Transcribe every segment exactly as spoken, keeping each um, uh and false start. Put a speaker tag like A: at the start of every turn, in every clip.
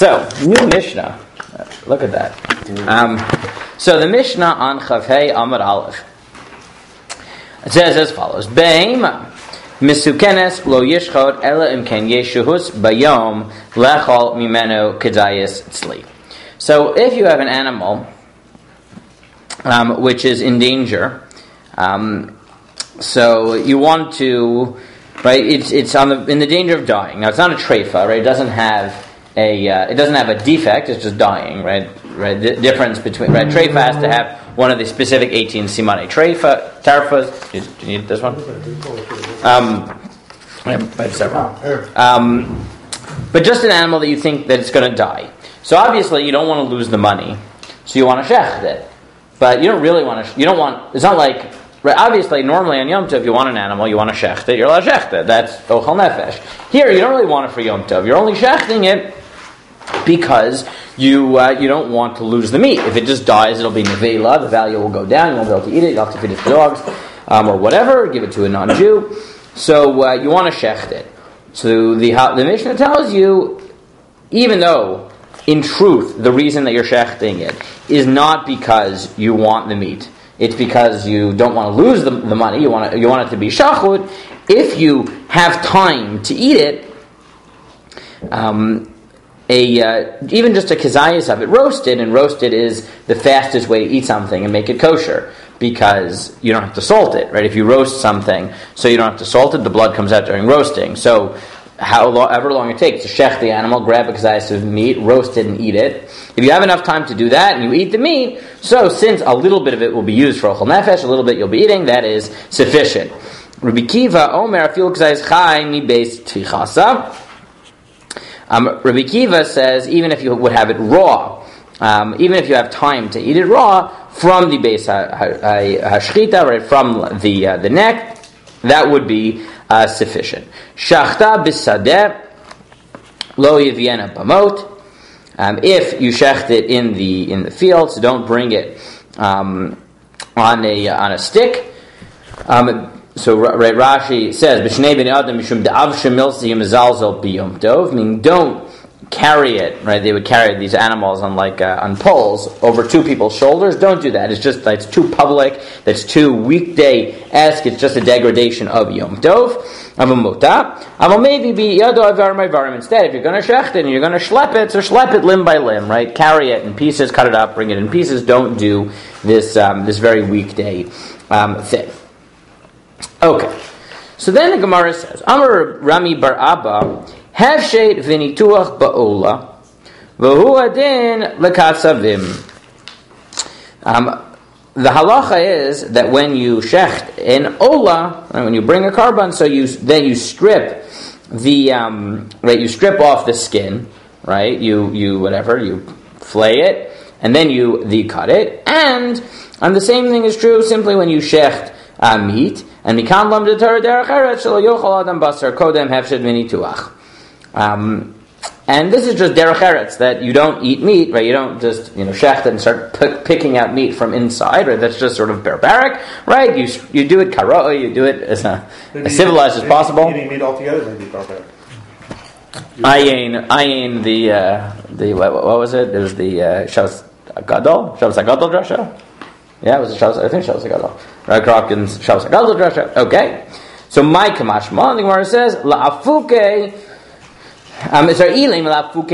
A: So, new Mishnah. Uh, look at that. Um, so the Mishnah on Chavhei Amud Aleph. It says as follows: Behema misukenes lo yishchot ela imken yeshuhus bayom lechol mimenu kedayis tzli. So if you have an animal um, which is in danger, um, so you want to, right? It's it's on the in the danger of dying. Now it's not a treifa, right? It doesn't have a uh, it doesn't have a defect. It's just dying, right? Right. The difference between right treifa has to have one of the specific eighteen simane treifa tarfas. Do you, do you need this one? Um, I have several. Um, but just an animal that you think that it's going to die. So obviously you don't want to lose the money, so you want to shecht it. But you don't really want to. You don't want. It's not like. Right, obviously, normally on Yom Tov, you want an animal, you want to shecht it, you're allowed to shecht it. That's ochel nefesh. Here, you don't really want it for Yom Tov. You're only shechting it because you uh, you don't want to lose the meat. If it just dies, it'll be nevela. The value will go down. You won't be able to eat it. You'll have to feed it to dogs um, or whatever. Give it to a non-Jew. So uh, you want to shecht it. So the the Mishnah tells you, even though in truth the reason that you're shechting it is not because you want the meat. It's because you don't want to lose the, the money. You want to, you want it to be shachut. If you have time to eat it, um, a uh, even just a kazayas of it roasted, and roasted is the fastest way to eat something and make it kosher because you don't have to salt it, right? If you roast something, so you don't have to salt it, the blood comes out during roasting. So however long it takes to shech the animal, grab a kazayas of meat, roast it, and eat it. If you have enough time to do that and you eat the meat, so since a little bit of it will be used for ochel nefesh, a little bit you'll be eating, that is sufficient. Rabbi Kiva Omer afil kazayas chai mi beis tfichasa. Um, Rabbi Kiva says even if you would have it raw, um, even if you have time to eat it raw from the beis hashchita, right from the uh, the neck, that would be uh, sufficient. Shachta bisadeh lo yiviena bamot. Um, if you shecht it in the in the field, so don't bring it um, on a on a stick. Um, so right, Rashi says, "B'shnei bnei adam mishum da'av shemilsi mezalzel biyom tov," meaning don't carry it. Right, they would carry these animals on like uh, on poles over two people's shoulders. Don't do that. It's just it's too public. That's too weekday-esque. It's just a degradation of yom tov. Aval maybe be yado avar ma'varim. Instead, if you're going to shecht it and you're going to schlep it, so schlep it limb by limb, right? Carry it in pieces, cut it up, bring it in pieces. Don't do this um, this very weekday um, thing. Okay, so then the Gemara says, Amar Rami bar Abba, Hevshet v'nituach ba'ola, v'hu adin l'katzavim. Um, The halacha is that when you shecht in ola, when you bring a carbon, so you then you strip the um, right, you strip off the skin, right? You you whatever you flay it, and then you the cut it, and and the same thing is true simply when you shecht uh, meat. And mikan lam detar derech eretz shelo yochal adam basar kodem hefshet v'nituach. Um, And this is just derech eretz, that you don't eat meat, right? You don't just, you know, shecht it and start p- picking out meat from inside, right? That's just sort of barbaric, right? You you do it karo, you do it as, uh, as civilized as possible.
B: Eating meat altogether may be barbaric.
A: Ayin, ayin, the, uh, the what, what was it? It was the uh, Shabbos Gadol? Shabbos Gadol drasha? Yeah, it was a Shabbos, I think Shabbos Gadol. Right, Kropkin's Shabbos Gadol drasha. Okay. So my kamashma, the Gemara says, la'afuke. Um, if you're going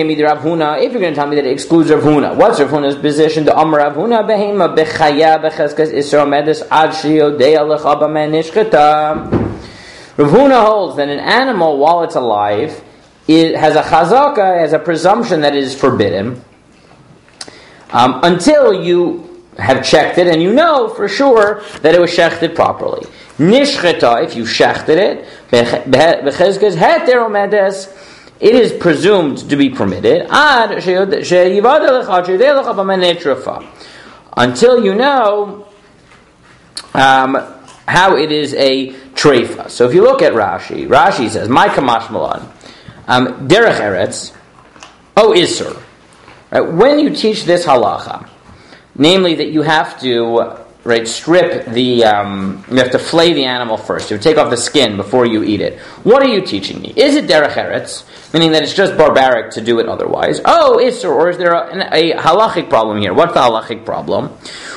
A: to tell me that it excludes Rav Huna, what's Rav Huna's position? The Amar Rav Huna behema bechaya becheskas isra medes ad sheyodea lecha b'men nishchata. Rav Huna holds that an animal, while it's alive, it has a chazaka, has a presumption that it is forbidden, um, until you have checked it and you know for sure that it was shechted properly. Nishchata, if you shechted it, becheskas heter medes, it is presumed to be permitted until you know um, how it is a treifa. So if you look at Rashi, Rashi says, "My kamash malan, um, derech eretz, oh isur." Right? When you teach this halacha, namely that you have to right, strip the, um, you have to flay the animal first. You have to take off the skin before you eat it. What are you teaching me? Is it derech eretz, meaning that it's just barbaric to do it otherwise? Oh, is there, or is there a, a halachic problem here? What's the halachic problem?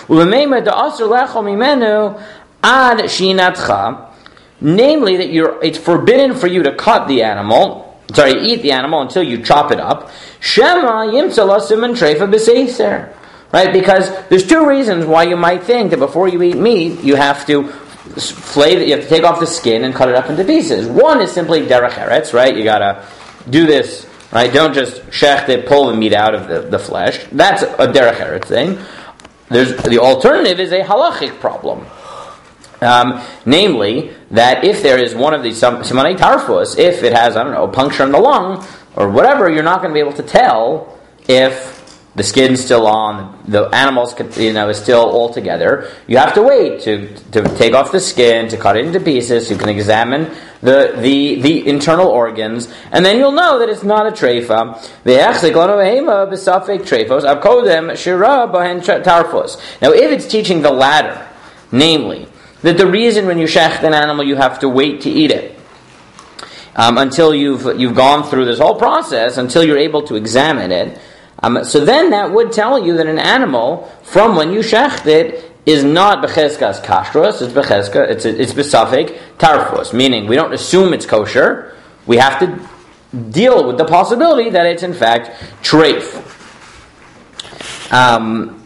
A: Namely, that you're, it's forbidden for you to cut the animal, sorry, eat the animal until you chop it up. Shema yimtzala siman treifa b'seiser. Right, because there's two reasons why you might think that before you eat meat, you have to flay it, you have to take off the skin and cut it up into pieces. One is simply derech eretz, right? You gotta do this, right? Don't just shecht it, pull the meat out of the, the flesh. That's a derech eretz thing. There's the alternative is a halachic problem. Um, namely, that if there is one of these simanei tarfus, if it has, I don't know, a puncture in the lung, or whatever, you're not going to be able to tell if the skin's still on, the animals, you know, is still all together. You have to wait to to take off the skin, to cut it into pieces. So you can examine the the the internal organs, and then you'll know that it's not a treifa. Now, if it's teaching the latter, namely that the reason when you shecht an animal you have to wait to eat it um, until you've you've gone through this whole process, until you're able to examine it. Um, so then that would tell you that an animal, from when you shecht it, is not becheskas kashrus, it's becheska, it's it's besafek tarfus, meaning we don't assume it's kosher, we have to deal with the possibility that it's in fact treif. Um,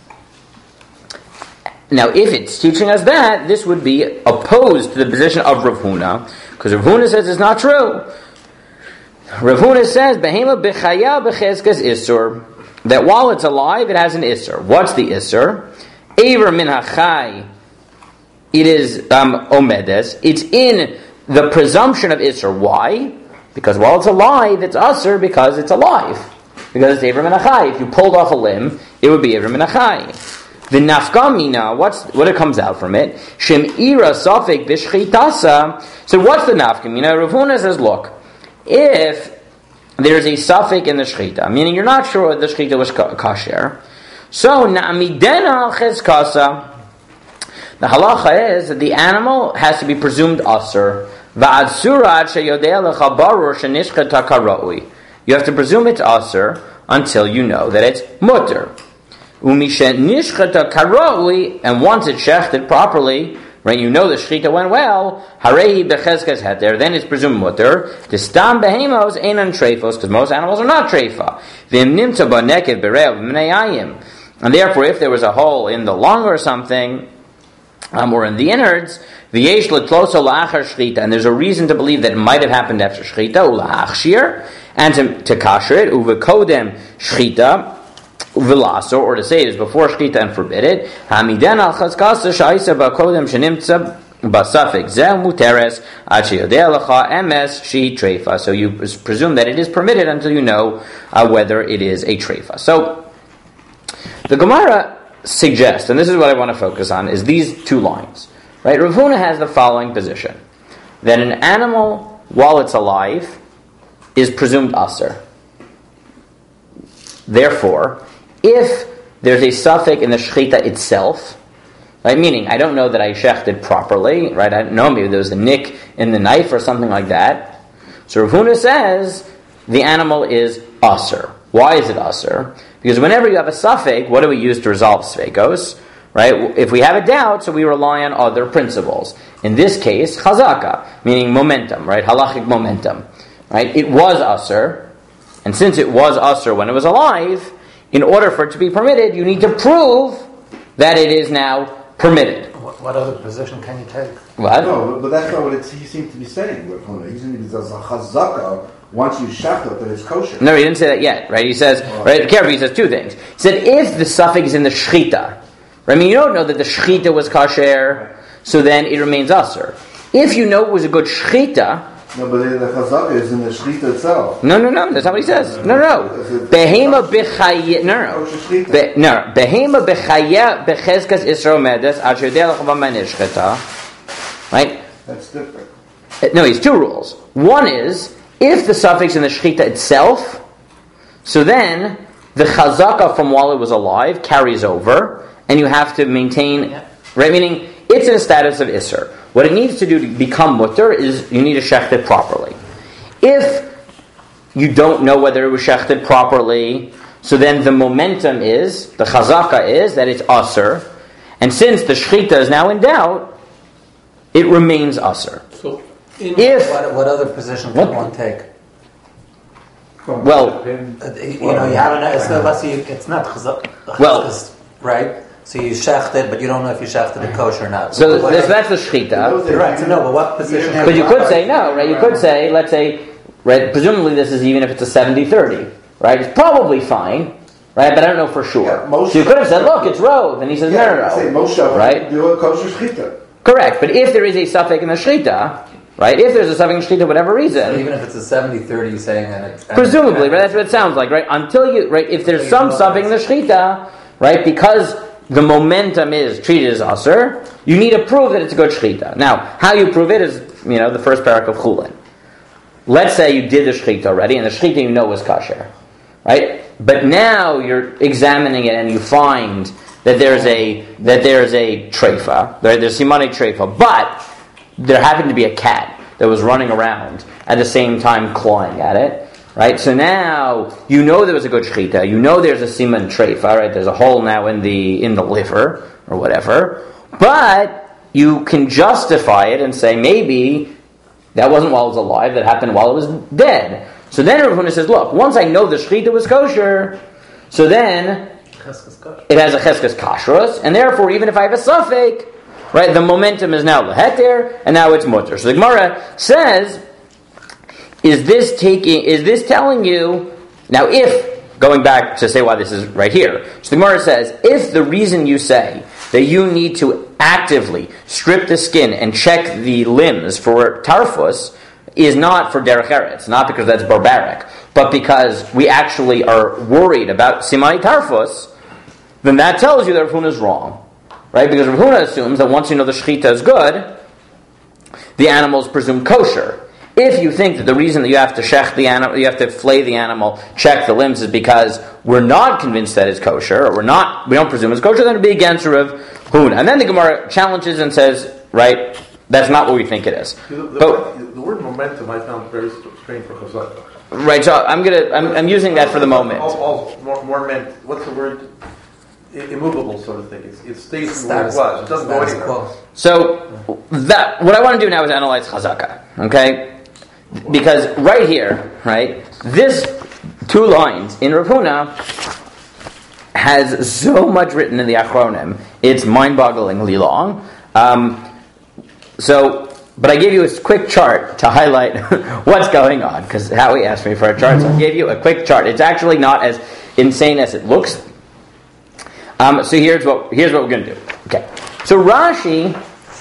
A: now, if it's teaching us that, this would be opposed to the position of Rav Huna, because Rav Huna says it's not true. Rav Huna says, Behema b'chaya b'cheskas isur, that while it's alive, it has an isur. What's the isur? Ever min hachai, it is um, omedes. It's in the presumption of isur. Why? Because while it's alive, it's asur because it's alive. Because it's ever min hachai. If you pulled off a limb, it would be ever min hachai. The nafkamina, what's what it comes out from it? Shem ira safek b'shchitasa. So what's the nafkamina? Rav Huna says, look, if there's a suffix in the shechita, meaning you're not sure the shechita was kasher, so na'amidena cheskasa, the halacha is that the animal has to be presumed asur. Va'adsurat sheyodei lecha barur shenishchata karoi. You have to presume it's asur until you know that it's mutter. Umishen nishchata karoi, and once it's shechted properly, right, you know the shechita went well, harehi becheskas heter, then it's presumed mutter. Tistam behemos einan treifos, because most animals are not treifa. V'im nimta b'neked b'rev b'nei. And therefore, if there was a hole in the lung or something, um, or in the innards, v'yesh l'tloso la'achar shechita, and there's a reason to believe that it might have happened after shechita, u'la'achshir, and to, to kasher it, u'v'kodem shechita, Vilaso, or to say it is before shechita and forbid it. Hamiden al chazkasa sha'isa ba'kodem shenimtza ba'safik zeh muteres ad sheyodei lecha emes she treifa. So you presume that it is permitted until you know uh, whether it is a treifa. So the Gemara suggests, and this is what I want to focus on, is these two lines. Right? Rav Huna has the following position: that an animal, while it's alive, is presumed asur. Therefore, if there's a suffix in the shechita itself, right, meaning I don't know that I shechted properly, right? I don't know, maybe there was a nick in the knife or something like that. So Rav Huna says the animal is asur. Why is it asur? Because whenever you have a suffix, what do we use to resolve sveikos? Right? If we have a doubt, so we rely on other principles. In this case, chazaka, meaning momentum, right? Halachic momentum, right? It was asur, and since it was asur when it was alive, in order for it to be permitted, you need to prove that it is now permitted.
B: What, what other position can you take?
A: What?
C: No, but that's not what it's, he seemed to be saying. He's saying there's a chazaka once you shecht it that it's kosher.
A: No, he didn't say that yet, right? He says, oh. right, careful, he says two things. He said, if the suffix is in the shechita, right, I mean, you don't know that the shechita was kosher, so then it remains asur. If you know it was a good shechita,
C: no, but the chazaka is in the shechita itself.
A: No, no, no. That's not what he says. No, no. Behema b'chaya. No, no. Be, no. Behema b'chaya b'cheskas Yisro medes asher yodei lecha b'nishchata. Right.
C: That's different.
A: No, he's two rules. One is if the suffix in the shechita itself, so then the chazaka from while it was alive carries over, and you have to maintain,
B: Yeah.
A: right? Meaning, it's in a status of isser. What it needs to do to become mutter is you need to shecht it properly. If you don't know whether it was shechted properly, so then the momentum is, the chazaka is, that it's aser. And since the shechita is now in doubt, it remains aser.
D: So,
A: If,
B: What, what other position can
A: What?
B: one take?
A: well,
B: Uh, you know, you have an, it's not, let's say you- it's not chazak,
A: Well-
B: chazkas, right? So you shecht it, but you don't know if you shechted it kosher or not.
A: so
B: What-
A: this, that's the shechita.
B: You're right, so no, but what position?
A: But you could say no, right? You could say, let's say, right, presumably this is even if it's a seventy thirty, right? It's probably fine, right? But I don't know for sure.
C: Yeah, most
A: So you could have said, look, it's rove. And he says,
C: Yeah,
A: no,
C: I say
A: no,
C: most
A: no.
C: shofar
A: Right?
C: do a kosher shechita.
A: Correct. But if there is a suffix in the shechita, right? If there's a suffix in the shechita, whatever reason,
B: Even if it's a seventy thirty, saying and it, and
A: presumably, right? That's what it sounds like, right? Until you, right? If there's some suffix in the shechita, right? Because the momentum is treated as aser, you need to prove that it's a good shechita. Now, how you prove it is, you know, the first parak of Chulin. Let's say you did the shechita already, and the shechita you know was kasher, right? But now you're examining it, and you find that there's a that there's a treifa, right? There's simane treifa, but there happened to be a cat that was running around at the same time clawing at it, right? So now you know there was a good shechita. You know there's a siman treifa, right? There's a hole now in the in the liver or whatever, but you can justify it and say maybe that wasn't while it was alive. That happened while it was dead. So then Rav Huna says, look, once I know the shechita was kosher, so then it has a cheskes kashrus, and therefore even if I have a suffix, right, the momentum is now leheter, and now it's mutter. So the Gemara says, is this taking? Is this telling you now? If going back to say why this is right here, so the Gemara says, if the reason you say that you need to actively strip the skin and check the limbs for tarfus is not for derech eretz, not because that's barbaric, but because we actually are worried about simani tarfus, then that tells you that Rav Huna is wrong, right? Because Rav Huna assumes that once you know the shechita is good, the animal is presumed kosher. If you think that the reason that you have to shech the animal, you have to flay the animal, check the limbs, is because we're not convinced that it's kosher, or we're not, we don't presume it's kosher, then it'd be against Rav Huna. And then the Gemara challenges and says, right, that's not what we think it is.
D: The, the,
A: But,
D: word, the word momentum I found very strange for chazaka.
A: right, so I'm gonna, I'm, I'm using that for the moment.
D: All, all, more, more meant, what's the word? I, immovable sort of thing. It's, it stays where it
B: Status-
D: was. It doesn't go
B: status
D: anywhere.
B: quo.
A: So that what I want to do now is analyze chazaka, okay? Because right here, right, this two lines in Rav Huna has so much written in the Achronim, it's mind-bogglingly long. Um, so, but I gave you a quick chart to highlight what's going on, because Howie asked me for a chart, so I gave you a quick chart. It's actually not as insane as it looks. Um, so here's what here's what we're going to do. Okay, so Rashi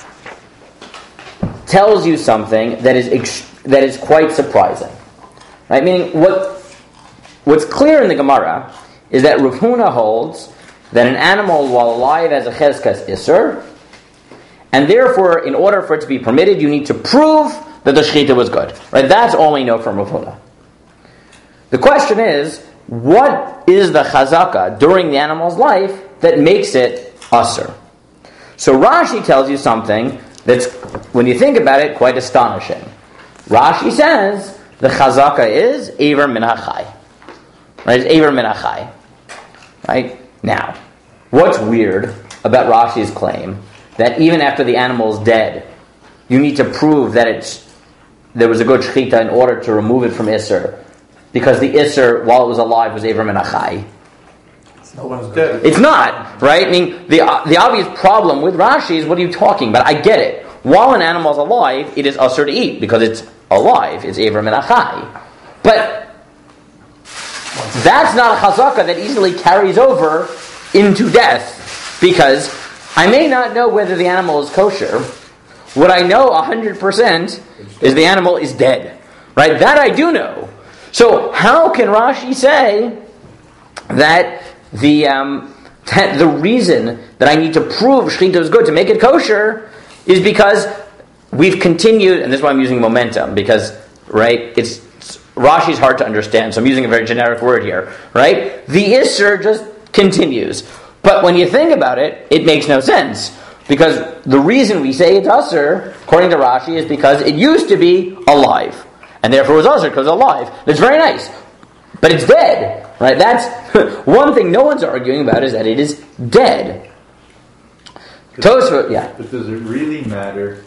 A: tells you something that is ex- that is quite surprising, right? Meaning, what what's clear in the Gemara is that Rav Huna holds that an animal, while alive, has a cheskas iser, and therefore, in order for it to be permitted, you need to prove that the shechita was good, right? That's all we know from Rav Huna. The question is, what is the chazaka during the animal's life that makes it aser? So Rashi tells you something that's, when you think about it, quite astonishing. Rashi says the chazaka is Ever min hachai. Right? It's Ever min hachai. Right? Now, what's weird about Rashi's claim that even after the animal is dead, you need to prove that it's there was a good shechita in order to remove it from Isser, because the Isser, while it was alive, was Ever min hachai?
D: No one's dead.
A: It's not, right? I mean, the uh, the obvious problem with Rashi is, what are you talking about? I get it. While an animal is alive, it is usher to eat, because it's alive. It's Ever min hachai. But that's not a chazaka that easily carries over into death, because I may not know whether the animal is kosher. What I know one hundred percent is the animal is dead. Right? That I do know. So how can Rashi say that the um, that the reason that I need to prove shechita is good to make it kosher is because we've continued, and this is why I'm using momentum, because right, it's Rashi's hard to understand, so I'm using a very generic word here, right? The Isser just continues. But when you think about it, it makes no sense. Because the reason we say it's Usser, according to Rashi, is because it used to be alive. And therefore it was Usser because it's alive. It's very nice. But it's dead. Right? That's one thing no one's arguing about, is that it is dead. Tosfos, yeah.
E: But does it really matter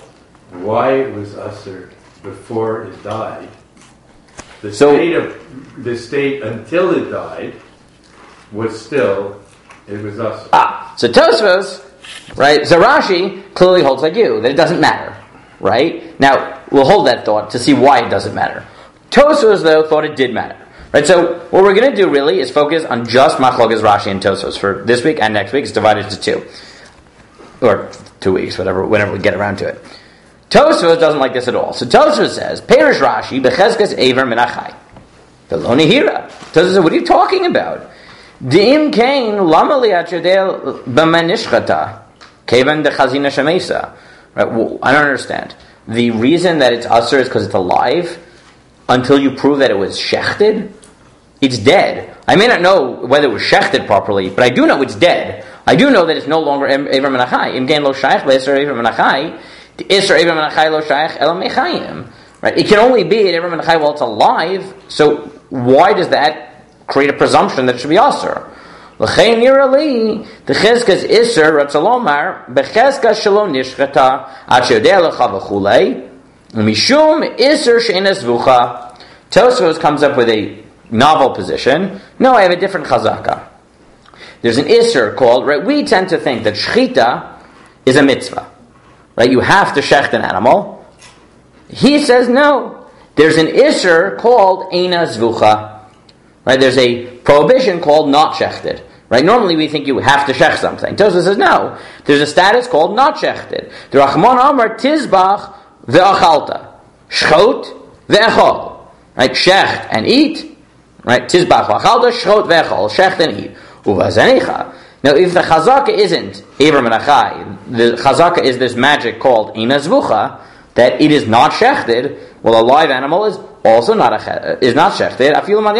E: why it was Usser before it died? The
A: So-
E: state of the state until it died was still it was Usser.
A: Ah, so Tosfos, right? So Rashi clearly holds like you, that it doesn't matter, right? Now, we'll hold that thought to see why it doesn't matter. Tosfos, though, thought it did matter. Right, so what we're going to do really is focus on just Machlokas Rashi and Tosfos for this week and next week. It's divided into two. Or two weeks, whatever, whenever we get around to it. Tosfos doesn't like this at all. So Tosfos says, Perish Rashi, Bechezkas Ever Menachai. Veloni Hira. Tosfos says, what are you talking about? D'im kain lama liat yodel b'manishchata kevan dechazina shemesa. Right? Well, I don't understand. The reason that it's usher is because it's alive until you prove that it was shechted. It's dead. I may not know whether it was shechted properly, but I do know it's dead. I do know that it's no longer Ever Menachai. Im kain lo shaykh be'eser Ever Menachai. The Isser Ever Menachai lo shaykh ela mechayim. Right? It can only be Ever Menachai while it's alive. So why does that create a presumption that it should be Asr? L'chein nirali, the chizkas Isser, Ratzalomar, bechezkas shelo nishchata, ad sheodeh lecha v'chulei, mishum Isser she'enes vucha. Tosfos comes up with a novel position. No, I have a different chazaka. There's an Isser called, right, we tend to think that shchita is a mitzvah. Right, you have to shecht an animal. He says no. There's an Isser called Eina Zvucha. Right, there's a prohibition called not shechted. Right, normally we think you have to shech something. Tosfos says no. There's a status called not shechted. The Rachman Amar Tizbach ve'achalta, shchot ve'echol. Right, shecht and eat. Right, Tizbach ve'achalta, shchot ve'echol, shecht and eat. Uvazanecha. Now, if the chazaka isn't Ever Menachai, the chazaka is this magic called Eina Zvucha, that it is not shechted. Well, a live animal is also not a, is not shechted.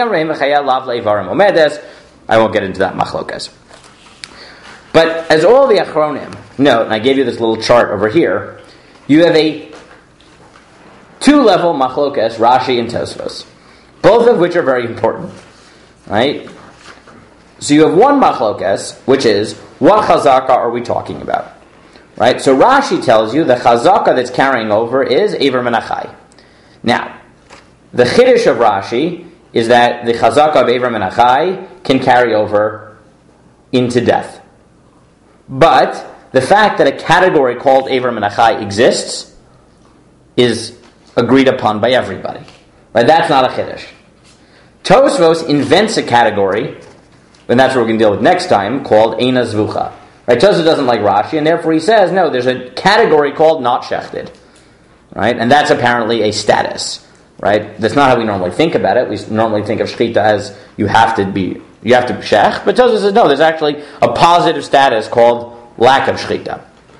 A: I won't get into that machlokas. But as all the achronim note, and I gave you this little chart over here, you have a two-level machlokas, Rashi and Tosfos, both of which are very important, right? So you have one machlokas, which is, what chazaka are we talking about? Right? So Rashi tells you the chazaka that's carrying over is Ever Menachai. Now, the chiddush of Rashi is that the chazaka of Ever Menachai can carry over into death. But the fact that a category called Ever Menachai exists is agreed upon by everybody. Right? That's not a chiddush. Tosfos invents a category, and that's what we're going to deal with next time, called Eina Zvucha. Right? Tosfos doesn't like Rashi, and therefore he says, no, there's a category called not shechted. Right? And that's apparently a status. Right? That's not how we normally think about it. We normally think of shechita as you have to be, you have to shech, but Tosfos says, no, there's actually a positive status called lack of shechita.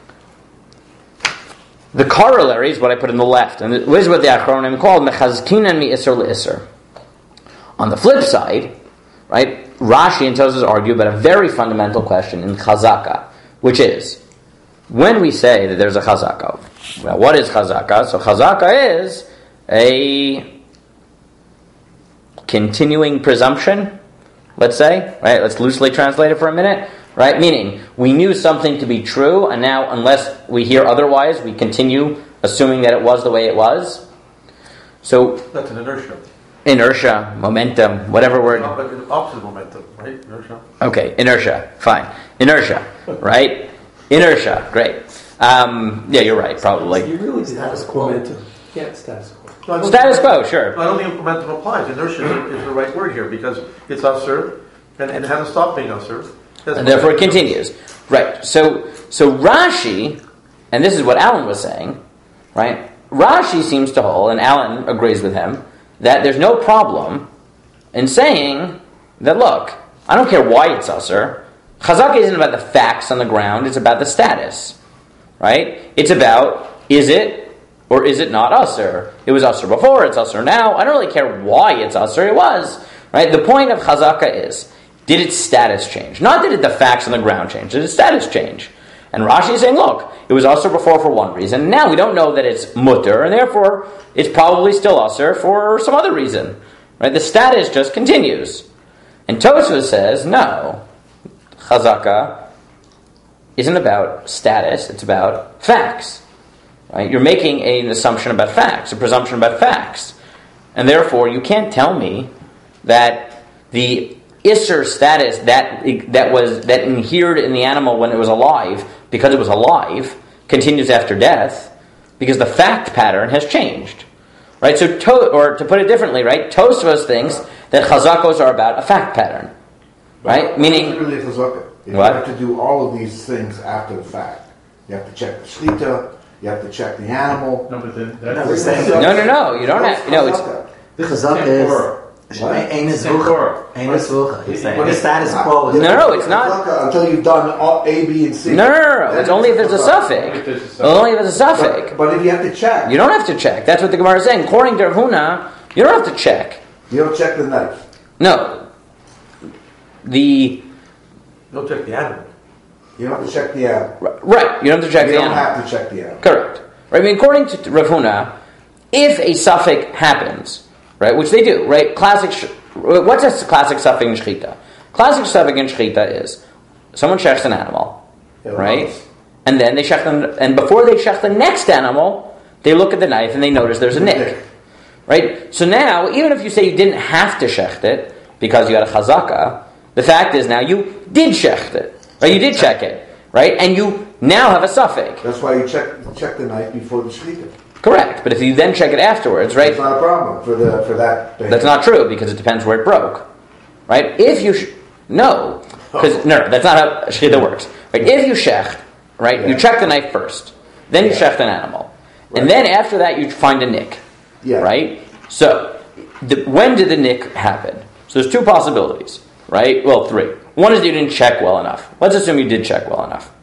A: The corollary is what I put in the left, and this is what the Achronim called mechazkinan mi iser le'iser. On the flip side, right, Rashi and Tosfos argue about a very fundamental question in chazaka, which is, when we say that there's a chazaka, well, what is chazaka? So chazaka is a continuing presumption, let's say, right? Let's loosely translate it for a minute, right? Meaning, we knew something to be true, and now, unless we hear otherwise, we continue assuming that it was the way it was. So
D: That's an inertia.
A: Inertia, momentum, whatever word.
D: No, but an opposite momentum, right? Inertia.
A: Okay, inertia, fine. Inertia, right? Inertia, great. Um, yeah, you're right, probably.
F: You really status quo. Yeah, status quo.
D: No, I don't
A: Status
D: think-
A: quo, sure.
D: No, I don't think momentum applies. Inertia is, is the right word here because it's usher and, and it hasn't stopped being usher.
A: And therefore it continues. Right, so so Rashi, and this is what Alan was saying, right? Rashi seems to hold, and Alan agrees with him, that there's no problem in saying that, look, I don't care why it's usher. Chazaka isn't about the facts on the ground, it's about the status. Right? It's about, is it Or is it not usher? It was usher before, it's usher now. I don't really care why it's usher, it was. Right? The point of chazaka is, did its status change? Not did it the facts on the ground change, did its status change? And Rashi is saying, look, it was usher before for one reason. Now we don't know that it's mutter, and therefore it's probably still usher for some other reason. Right? The status just continues. And Tosfos says, no, chazaka isn't about status, it's about facts. Right? You're making an assumption about facts, a presumption about facts. And therefore, you can't tell me that the Isser status that that was that inhered in the animal when it was alive, because it was alive, continues after death, because the fact pattern has changed. Right? So, to, or to put it differently, right? Tosfos thinks that chazakos are about a fact pattern. Right?
C: Well,
A: Meaning...
C: really chazaka. If
A: What?
C: you have to do all of these things after the fact. You have to check the shlita, you have to check the animal.
E: No, but then
B: No,
E: that's
B: we're saying-
A: No, no, no. You don't have... No, it's...
E: this is
B: Chazaka is-
E: temporal.
B: Ain't a
E: Temporal.
B: zucha. Ain't a zucha. He's saying
E: What
B: the
E: is-
B: status quo is
A: No, no, it's not-
C: Chazaka until you've done all A, B, and C.
A: No, no, no, no.
C: Then
A: It's only if there's a
C: chazaka.
A: suffix.
E: If there's a suffix.
A: Well, only if there's a suffix.
C: But, but if you have to check,
A: You don't have to check. That's what the Gemara is saying. According to Rav Huna, you don't have to check.
C: you don't check the knife.
A: No. The...
D: Don't check the animal.
C: You don't have to check the animal.
A: Right. You don't have to check
C: You
A: the
C: don't
A: animal.
C: have to check the animal.
A: Correct. Right? I mean, according to Rav Huna, if a suffix happens, right, which they do, right? Classic. Sh- what's a classic suffix in shechita? Classic suffix in shechita is someone shechs an animal,
C: Yeah,
A: right?
C: nice.
A: And then they shech them, and before they shech the next animal, they look at the knife and they notice there's a nick, right? So now, even if you say you didn't have to shecht it because you had a chazaka, the fact is now you did shecht it, right? You did check it, right? And you now have a suffix.
C: That's why you check check the knife before the shlita.
A: Correct, but if you then check it afterwards, right?
C: It's not a problem for the for that. behavior.
A: That's not true because it depends where it broke, right? If you sh- no, because no, that's not how shechita works. Right? If you shecht, right, you
C: Yeah.
A: check the knife first, then you
C: Yeah.
A: shecht an animal,
C: Right.
A: and then after that you find a nick,
C: Yeah.
A: right? So, the, when did the nick happen? So there's two possibilities, right? Well, three. One is you didn't check well enough. Let's assume you did check well enough.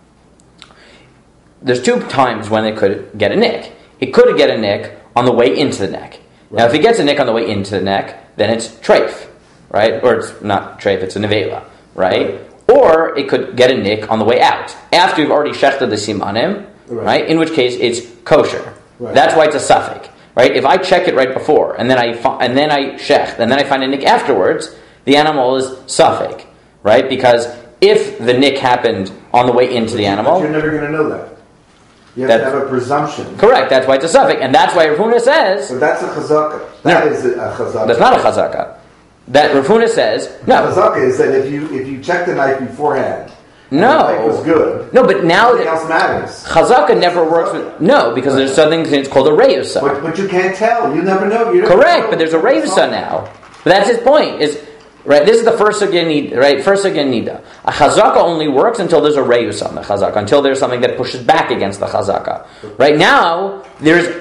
A: There's two times when it could get a nick. It could get a nick on the way into the neck. Now, if it gets a nick on the way into the neck, then it's treif, right? Or it's not treif, it's a nevela, right? Or it could get a nick on the way out, after you've already shechted the simanim,
C: Right.
A: right? In which case, it's kosher.
C: Right.
A: That's why it's a suffix, right? If I check it right before, and then I fi- and then I shecht, and then I find a nick afterwards, the animal is suffix, right? Because if the nick happened on the way into the
C: But
A: animal...
C: you're never going to know that. You have
A: That's-
C: to have a presumption.
A: Correct, that's why it's a suffix. And that's why Rav Huna says,
C: So that's a chazaka. That
A: No.
C: is a chazaka.
A: that's not a chazaka. That Rav Huna says, no,
C: Chazaka is that if you if you check the knife beforehand, and
A: No.
C: the knife was good.
A: no, but now
C: Nothing
A: that
C: else matters.
A: chazaka never works with, no, because there's something it's called a reusa.
C: But, but you can't tell. You never know. You never
A: Correct,
C: know.
A: but there's a reusa now. But that's his point, is, right, this is the first sugya nida, right, first sugya nida. A chazaka only works until there's a reusa on the chazaka, until there's something that pushes back against the chazaka. Right now, there's,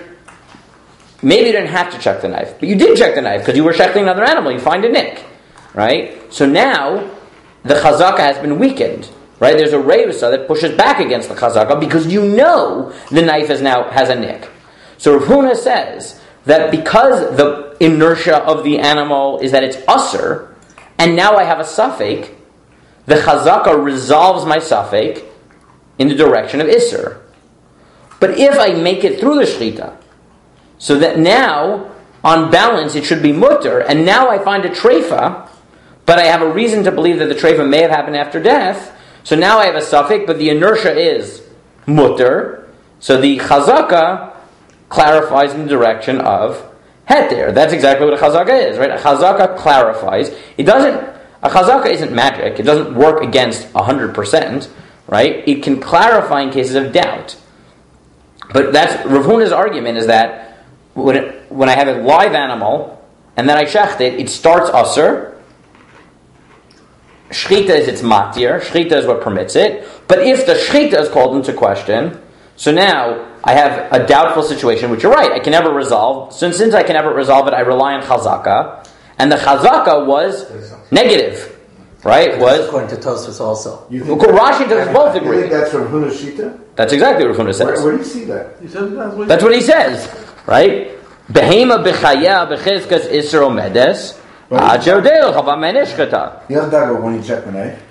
A: maybe you didn't have to check the knife, but you did check the knife because you were checking another animal. You find a nick, right? So now the chazaka has been weakened, right? There's a reusa that pushes back against the chazaka because you know the knife is now has a nick. So Rav Huna says that because the inertia of the animal is that it's usser, and now I have a suffix, the chazaka resolves my suffix in the direction of isser. But if I make it through the shechita, so that now, on balance, it should be mutter, and now I find a treifa, but I have a reason to believe that the treifa may have happened after death, so now I have a suffix, but the inertia is mutter, so the chazaka clarifies in the direction of heter. That's exactly what a chazaka is, right? A chazaka clarifies. It doesn't, a chazaka isn't magic, it doesn't work against one hundred percent, right? It can clarify in cases of doubt. But that's, Rav Huna's argument is that when it, when I have a live animal, and then I shecht it, it starts usser. Shechita is its matir. Shechita is what permits it. But if the shechita is called into question, so now I have a doubtful situation, which you're right, I can never resolve. So since I can never resolve it, I rely on chazaka. And the chazaka was negative. right,
B: That's
A: was...
B: according to Tosfos also.
C: You
A: Well,
C: think
A: Rashi and Tosfos both
C: You
A: agree.
C: think that's from Huna Shita?
A: That's exactly what Rav Huna says.
C: Where, where do you see that?
D: He said that's what he
A: That's what he says, right? Behema b'chaya b'chizkas isra omedes, ad she'odeh l'cha b'menishchata.
C: He doesn't talk about when you check the knife.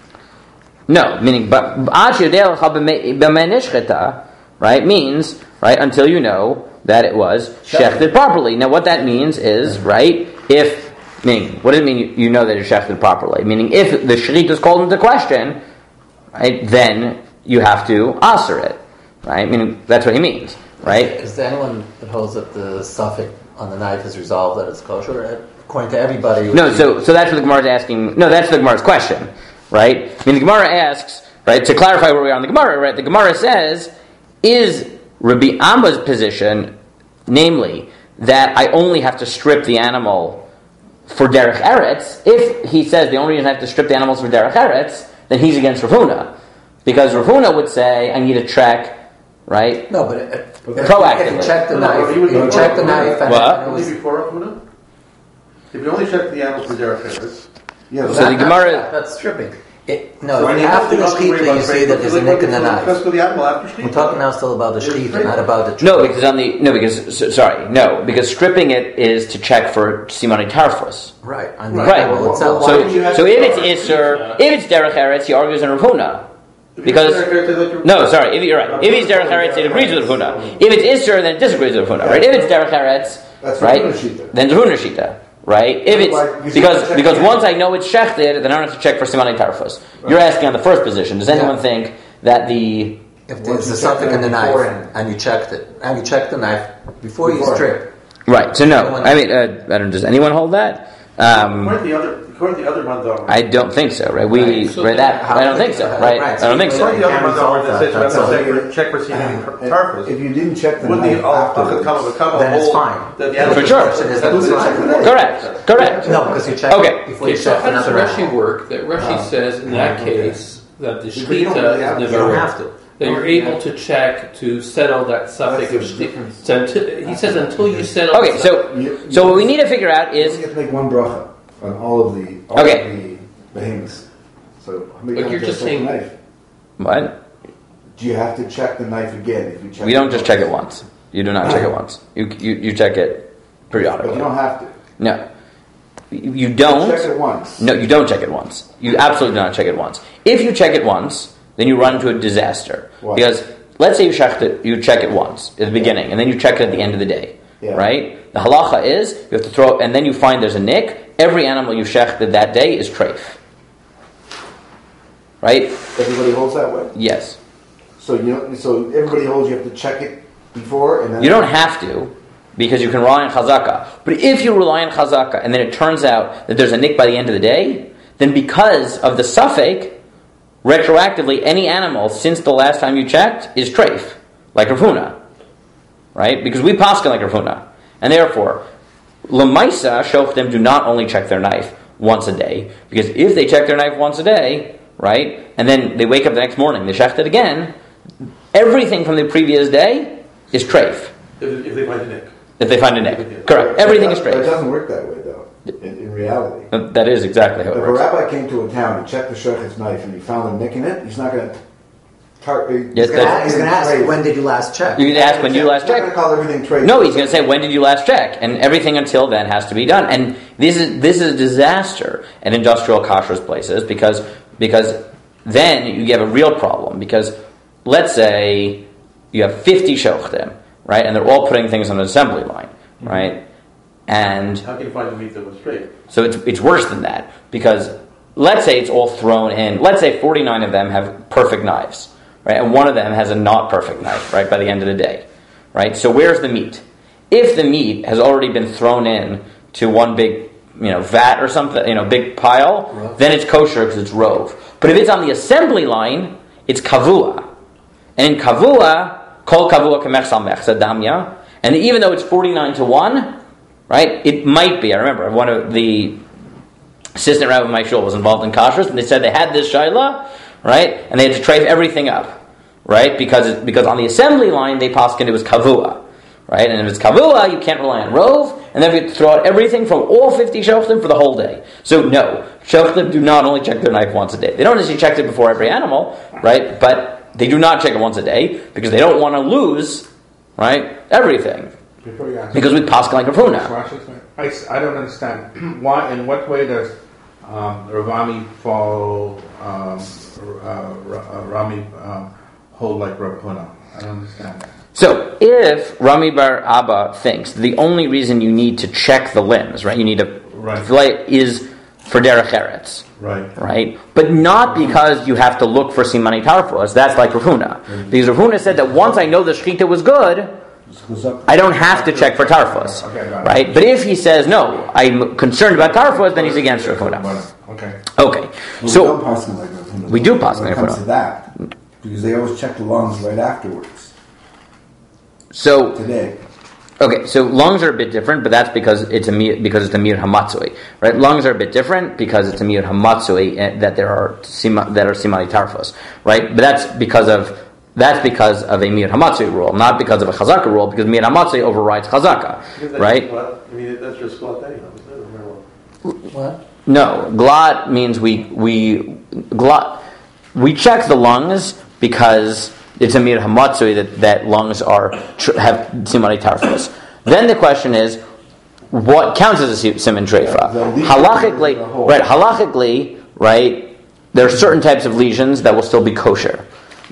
A: No, meaning, but ad she'odeh l'cha b'menishchata, right, means, right, until you know that it was shechted properly. Now, what that means is, right, if, meaning, what does it mean you, you know that it's shechted properly? Meaning, if the shechit is called into question, right, then you have to aser it, right? Meaning, that's what he means, right?
B: Is there anyone that holds that the suffix on the knife is resolved that it's kosher? According to everybody. it would
A: No,
B: be-
A: so so that's what the Gemara is asking. No, that's the Gemara's question, right? I mean, the Gemara asks, right, to clarify where we are in the Gemara, right? The Gemara says, is Rabbi Amma's position, namely, that I only have to strip the animal for derech eretz? If he says the only reason I have to strip the animals for derech eretz, then he's against Rav Huna. Because Rav Huna would say, I need to check, right?
B: No, but it, it, if,
A: Proactively.
B: if you check the
D: No, no,
B: knife,
D: but he would
B: if you
D: go
B: check the
D: for-
B: knife and,
A: What?
B: and it
D: Only
B: was...
D: before Huna? If you only check the animal for derech eretz,
C: Yeah,
A: So
C: that-
A: the Gemara-
B: That, that's stripping. It, no,
D: so
B: if
D: you
B: after the
D: have to worry
B: shechita
D: about
B: you see
D: trade,
B: that
D: but
B: there's
D: you
B: a
D: look
B: nick in the
D: for-
B: knife.
D: Just for the animal after shechita.
B: We're talking now still about the
D: There's
B: shechita,
D: trade.
B: not about the...
A: No, because on the no, because so, sorry, no, because stripping it is to check for simani tarfus.
B: Right, on the
A: Right.
B: animal itself.
A: So,
C: would you have
A: so
C: to
A: if it's
C: start?
A: Isser, if it's Derech Eretz, he argues in Rav Huna.
D: If
A: Because-
D: it's derech eretz, I thought you-
A: No, sorry, if you're right. If it's Derech Eretz, it agrees with Rav Huna. If it's Isser, then it disagrees with Rav Huna, right? If it's Derech Eretz,
C: That's
A: right,
C: Rav Huna Shita.
A: then it's Rav Huna Shita, right? If
C: Like, you
A: it's
C: see,
A: because
C: check
A: because
C: the
A: once I know it's shechted, then I don't have to check for simani tarfus. You're asking on the first position. Does anyone
B: Yeah.
A: think that the
B: If
C: Once
B: there's
C: you
B: a
C: check
B: suffix
C: the
B: in the
C: knife
B: knife
C: beforehand.
B: and you checked it, and you checked the knife before you
C: Beforehand.
B: strip,
A: right? So no, I mean, uh, I don't. Does anyone hold that? Um,
D: According to the other, according to the other mandar.
A: I don't think so, right? We
F: Right, so
A: right that
B: how-
A: I don't think so, right?
B: right,
A: I don't think so.
D: According to the other mandar that says you have to
C: That's
D: check
C: all.
D: for- check for seeing
C: And
D: tarfus.
C: if you didn't check the
D: Wouldn't
C: knife
D: the al
C: afterwards,
B: then it's fine.
D: That the animal
A: For sure.
B: The question is that
C: Who's
B: it's
C: it check the
B: fine.
C: knife?
A: Correct, correct.
B: No, because you check
A: Okay.
B: it before
F: Okay,
B: you
F: so
B: check
F: how does
B: another
F: Rashi
B: animal.
F: work? That Rashi says in that case that the
C: But you don't really have
F: shechita
C: to.
F: is
B: You don't
F: never
B: have to.
F: that you're able to check to settle that suffix of
C: That's the
F: shechita.
C: difference.
F: So until, he says until you settle.
A: Okay,
F: the
A: so
C: You-
A: so what we need to figure out
C: you
A: is
C: only have to make one bracha on all of the all
A: Okay.
C: of the behemoths. So how many
F: But
C: times
F: you're
C: do you
F: just
C: check the
F: saying-
C: knife?
A: what?
C: Do you have to check the knife again if you check?
A: We don't just check it
C: once.
A: once. You do not check it once. You you, you check it
C: But
A: periodically.
C: you don't have to.
A: No, you you don't.
C: Check it once.
A: No, you don't check it once. You absolutely do not check it once. If you check it once, then you run into a disaster.
C: Why?
A: Because let's say you check it, you check it once at the beginning, and then you check it at the end of the day,
C: Yeah.
A: right? The halacha is you have to throw, and then you find there's a nick. Every animal you shechted that day is treif, right?
C: Everybody holds that way.
A: Yes.
C: So you know, so everybody holds. You have to check it before and then.
A: You don't have to, because you can rely on chazaka. But if you rely on chazaka, and then it turns out that there's a nick by the end of the day, then because of the suffix, retroactively, any animal since the last time you checked is treif, like Rav Huna, right? Because we paskin like Rav Huna, and therefore, lemaisa shochtim do not only check their knife once a day, because if they check their knife once a day, right, and then they wake up the next morning, they shecht it again, everything from the previous day is treif.
D: If, if they find a nick.
A: If they find a nick, correct. Everything is
C: But it
A: treif.
C: doesn't work that way, though. In, in reality,
A: That is exactly how
C: if
A: it
C: a
A: works.
C: rabbi came to a town, he checked the shochet's knife, and he found a nick in it, he's not going to. Tar- he's
A: Yes,
C: gonna-
A: that's-
B: He's going to ask,
C: trade.
B: when did you last check?
A: You can ask when you last
C: He's not going
A: checked.
C: to call everything trade.
A: No, he's going to say, when did you last check? And everything until then has to be done. And this is this is a disaster at industrial kashrus places because because then you have a real problem. Because let's say you have fifty shochtim, right? And they're all putting things on an assembly line, right? And
D: How can you find the meat that was straight?
A: so it's it's worse than that because let's say it's all thrown in. Let's say forty-nine of them have perfect knives, right? And one of them has a not perfect knife, right? By the end of the day, right? So where's the meat? If the meat has already been thrown in to one big, you know, vat or something, you know, big pile,
B: Rove.
A: then it's kosher because it's rove. But if it's on the assembly line, it's kavua, and in kavua, kol kavua kamech salmech sadamya, and even though it's forty-nine to one. Right? It might be. I remember one of the assistant rabbi of my shul was involved in kashrus, and they said they had this shaila, right? And they had to treif everything up, right? Because it, because on the assembly line they paskined it was kavua, right? And if it's kavua, you can't rely on rove, and then you have to throw out everything from all fifty shochtim for the whole day. So no, shochtim do not only check their knife once a day. They don't necessarily check it before every animal, right? But they do not check it once a day because they don't want to lose, right, everything.
G: Before you answer,
A: because we pass like Rav Huna.
G: I, I don't understand why. In what way does um, Ravami follow um, uh, Rami um, hold like Rav Huna? I don't understand that.
A: So, if Rami Bar Abba thinks the only reason you need to check the limbs, right, you need to
G: right.
A: fillet is for derech eretz,
G: right,
A: right, but not because you have to look for simani tarfos. That's like Rav Huna, mm-hmm. because Rav Huna said that once I know the shechita was good, I don't have to check for tarfos,
G: okay,
A: right? But if he says no, I'm concerned about tarfos, then he's against Rav Huna.
G: Okay.
A: Okay.
C: Well,
A: so
C: we don't pass them like Rav Huna.
A: We do pass them
C: when
A: like
C: it comes
A: Rav
C: to that, because they always check the lungs right afterwards.
A: So
C: today.
A: Okay, so lungs are a bit different, but that's because it's a mir, because it's a mir hamatzui, right? Lungs are a bit different because it's a mir hamatzui that there are sima, that are simani tarfos, right? But that's because of that's because of a mir hamatzui rule, not because of a chazaka rule, because mir hamatzui overrides chazaka, right?
D: I mean, that's just glot anyhow, isn't it?
B: What?
A: No, glot means we we glot we check the lungs because it's a mir hamatzui that, that lungs are have simani tarfos. Then the question is, what counts as a siman treifa?
C: Yeah,
A: halachically, right? Halachically, right? There are certain types of lesions that will still be kosher.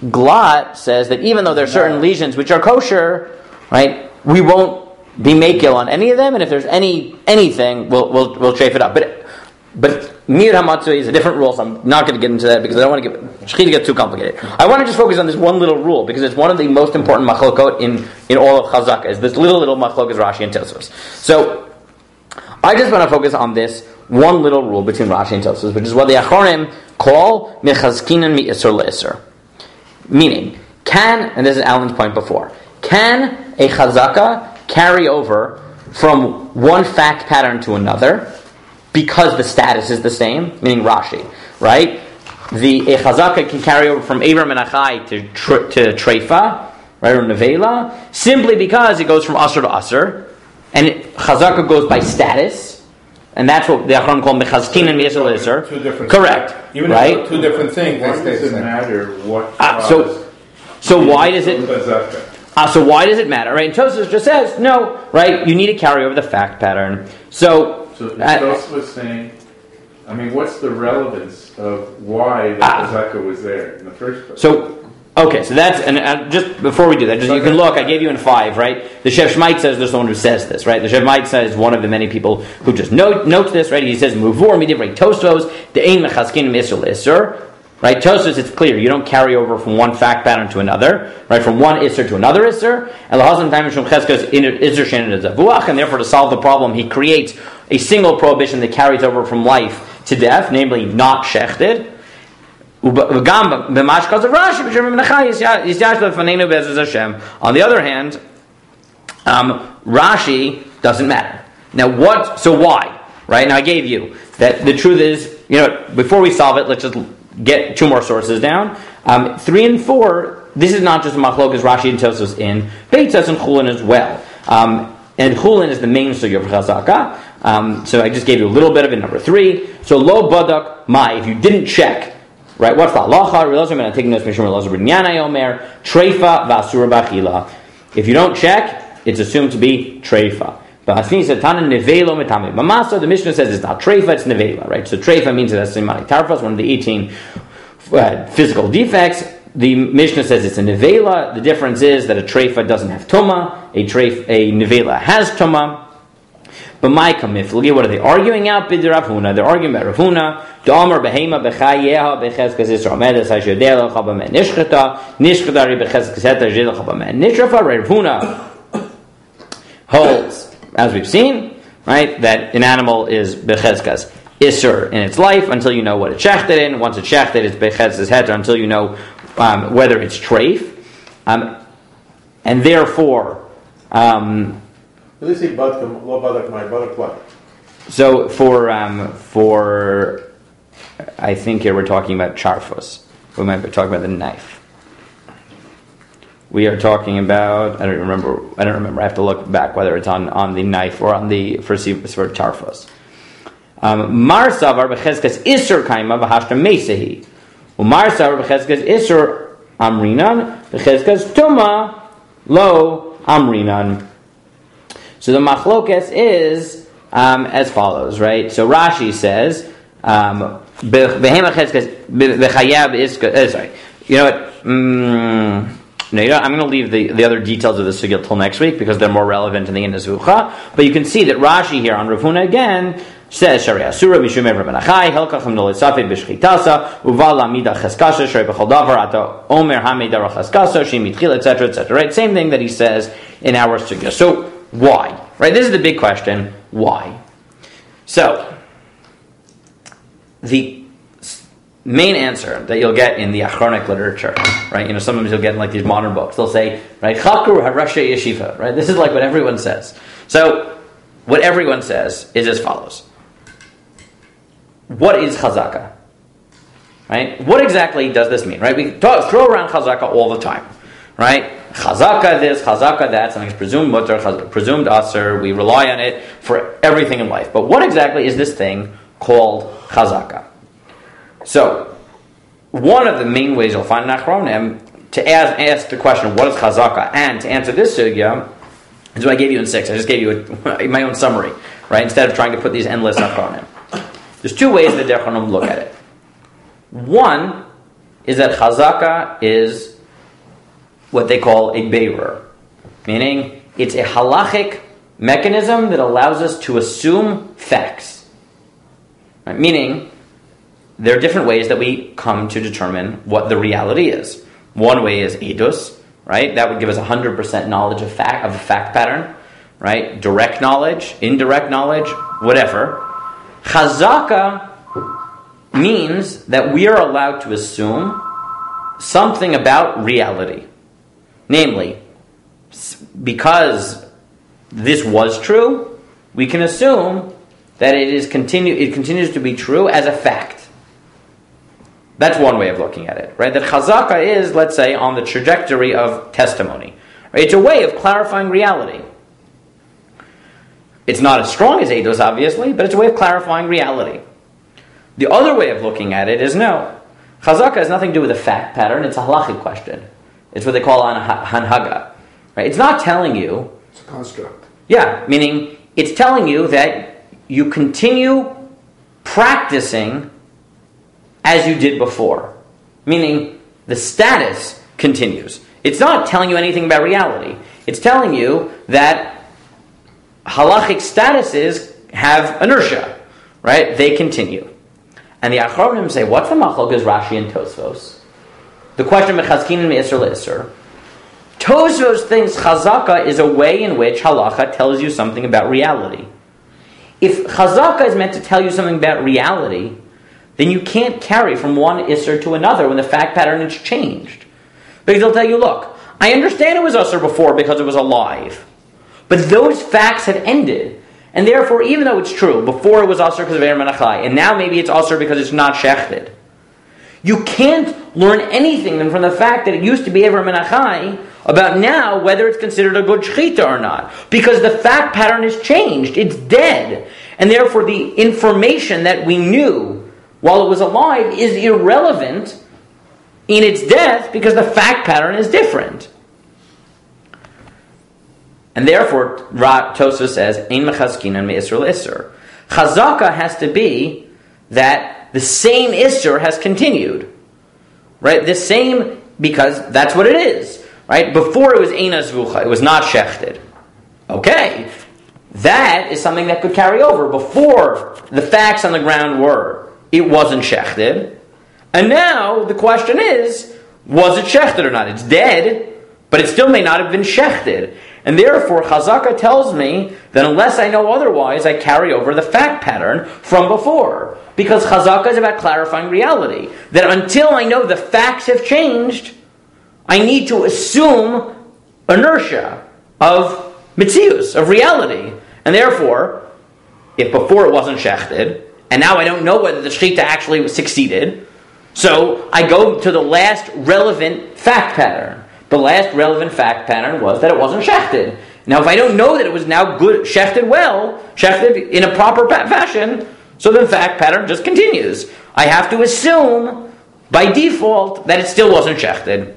A: Glot says that even though there are certain lesions which are kosher, right? We won't be makil on any of them, and if there's any anything, we'll we'll we'll chafe it up. But but mir hamatzui is a different rule, so I'm not going to get into that because I don't want to get shechita get too complicated. I want to just focus on this one little rule because it's one of the most important machlokot in, in all of chazaka. Is this little little machlok is Rashi and Tosfos. So I just want to focus on this one little rule between Rashi and Tosfos, which is what the Achorim call mechazkinan mi isur leisur. Meaning, can, and this is Alan's point before, can a chazaka carry over from one fact pattern to another because the status is the same? Meaning Rashi, right? The a chazaka can carry over from Abram and Achai to tr- to Treifa, right, or Nevela, simply because it goes from Asr to Asr, and it, chazaka goes by status, and that's what the Acharon call mechazkin and miyasel leser.
G: Two different.
A: Correct.
G: Even
A: right?
G: if two different things,
E: Why
G: they
E: does
G: stay
E: it
G: the same.
E: matter what?
A: Uh, so, so why does it? Uh, so why does it matter? Right? And Tosfos just says no. Right? You need to carry over the fact pattern. So,
E: So
A: uh,
E: Tosfos was saying, I mean, what's the relevance of why the
A: Ah.
E: chazaka was there in the first place?
A: So, okay, so that's, and uh, just before we do that, just you can look, I gave you in five, right? The Shev Shmait says there's someone who says this, right? The Shev Shmait says one of the many people who just note, notes this, right? He says, Muvor midivrei Tosfos, the ein mechazkin misur l'isur, right? Tosfos, it's clear, you don't carry over from one fact pattern to another, right? From one isur to another isur, and lahazan time shum cheskas in isur shenin zavuach, and therefore to solve the problem, he creates a single prohibition that carries over from life to death, namely not shechted. On the other hand, um, Rashi doesn't matter. Now, what? So why? Right now, I gave you that. The truth is, you know, before we solve it, let's just get two more sources down. Um, three and four. This is not just a machlokas Rashi and Tosfos in Beitzos and Chulin as well. Um, and Chulin is the main sugya of Chazaka. Um, so I just gave you a little bit of it. Number three. So lo badak mai. If you didn't check. Right, what's the halacha? Treifa v'asura b'achila. If you don't check, it's assumed to be treifa. But Mamasa, the Mishnah says it's not treifa, it's nevela, right? So treifa means that's simani tarfas, one of the eighteen uh, physical defects. The Mishnah says it's a nevela. The difference is that a treifa doesn't have tuma, a treif, a nevela has tuma. But my kamiflugi, what are they arguing out? Bid Rav Huna. They're arguing about Rav Huna. Da'amar behema bechayeha bechezkas isra medes hashedela chabamen nishchata nishchatari bechezkas heta jedel chabamen nishrafa. Rav Huna holds, as we've seen, right, that an animal is bechezkas isur in its life until you know what it's shechted in. Once it's shechted, it's bechezkas heta until you know um, whether it's treif, um, and therefore. Um,
D: They say badak, lo badak my badak what?
A: So for um, for I think here we're talking about charfos. We might be talking about the knife. we are talking about. I don't remember. I don't remember. I have to look back whether it's on, on the knife or on the for for tarfos. Mar savar b'chezkas isur kaima v'hashta mesehi. Umar savar b'chezkas isur amrinan b'chezkas tuma lo amrinan. So the machlokes is um, as follows, right? So Rashi says, um, sorry, you know what? Mm, no, you know, I'm going to leave the, the other details of the sugya till next week because they're more relevant in the Inazvucha. But you can see that Rashi here on Rav Huna again says, Sharia Asura Mishum Ever Benachai Helkachem Nolet Safed B'Shchitasa Uvala Mida Cheskasha Shrei B'Chol Davar Ata Omer Hamidar Cheskasa Shim Mitchil, et cetera, et cetera. Right, same thing that he says in our sugya. So why? Right, this is the big question. Why? So the main answer that you'll get in the Achronic literature, right? You know, sometimes you'll get in like these modern books. They'll say, right, Chakru HaRasha Yeshiva, right? This is like what everyone says. So, what everyone says is as follows. What is Chazaka? Right? What exactly does this mean, right? We talk, throw around Chazaka all the time, right? Chazaka this, Chazaka that, something's presumed mutter, presumed aser, we rely on it for everything in life. But what exactly is this thing called Chazaka? So, one of the main ways you'll find in Achronim to ask, ask the question, what is Chazaka? And to answer this sugya is what I gave you in six. I just gave you a, my own summary, right? Instead of trying to put these endless Achronim. There's two ways that the Achronim look at it. One is that Chazaka is what they call a beirur, meaning it's a halachic mechanism that allows us to assume facts. Right? Meaning, there are different ways that we come to determine what the reality is. One way is edus, right? That would give us one hundred percent knowledge of fact of a fact pattern, right? Direct knowledge, indirect knowledge, whatever. Chazaka means that we are allowed to assume something about reality. Namely, because this was true, we can assume that it is continue it continues to be true as a fact. That's one way of looking at it, right? That Chazaka is, let's say, on the trajectory of testimony. Right? It's a way of clarifying reality. It's not as strong as Eidos, obviously, but it's a way of clarifying reality. The other way of looking at it is no. Chazaka has nothing to do with a fact pattern. It's a halachic question. It's what they call an hanhaga. Right? It's not telling you...
C: It's a construct.
A: Yeah, meaning it's telling you that you continue practicing as you did before. Meaning, the status continues. It's not telling you anything about reality. It's telling you that halachic statuses have inertia, right? They continue. And the Achronim say, what's the machlokes Rashi and Tosfos? The question of Mechazkin Me'isr Le'isr. Tosfos thinks Chazaka is a way in which halacha tells you something about reality. If Chazaka is meant to tell you something about reality, then you can't carry from one Isser to another when the fact pattern has changed. Because they'll tell you, look, I understand it was Isser before because it was alive. But those facts have ended. And therefore, even though it's true, before it was Isser because of Eir Menachai, and now maybe it's Isser because it's not Shechted, you can't learn anything from the fact that it used to be Eir Menachai about now whether it's considered a good Shechita or not. Because the fact pattern has changed. It's dead. And therefore, the information that we knew while it was alive is irrelevant in its death because the fact pattern is different. And therefore, Tosfos says, Ein mechazkinan me'isr le'isr. Chazaka has to be that the same isr has continued. Right? The same, because that's what it is. Right? Before it was Ein Azvucha, it was not Shechted. Okay. That is something that could carry over. Before the facts on the ground were it wasn't shechted. And now the question is, was it shechted or not? It's dead, but it still may not have been shechted. And therefore, Chazaka tells me that unless I know otherwise, I carry over the fact pattern from before. Because Chazaka is about clarifying reality. That until I know the facts have changed, I need to assume inertia of mitzius, of reality. And therefore, if before it wasn't shechted, and now I don't know whether the shechita actually succeeded, so I go to the last relevant fact pattern. The last relevant fact pattern was that it wasn't shechted. Now, if I don't know that it was now good, shechted well, shechted in a proper pa- fashion, so the fact pattern just continues. I have to assume, by default, that it still wasn't shechted.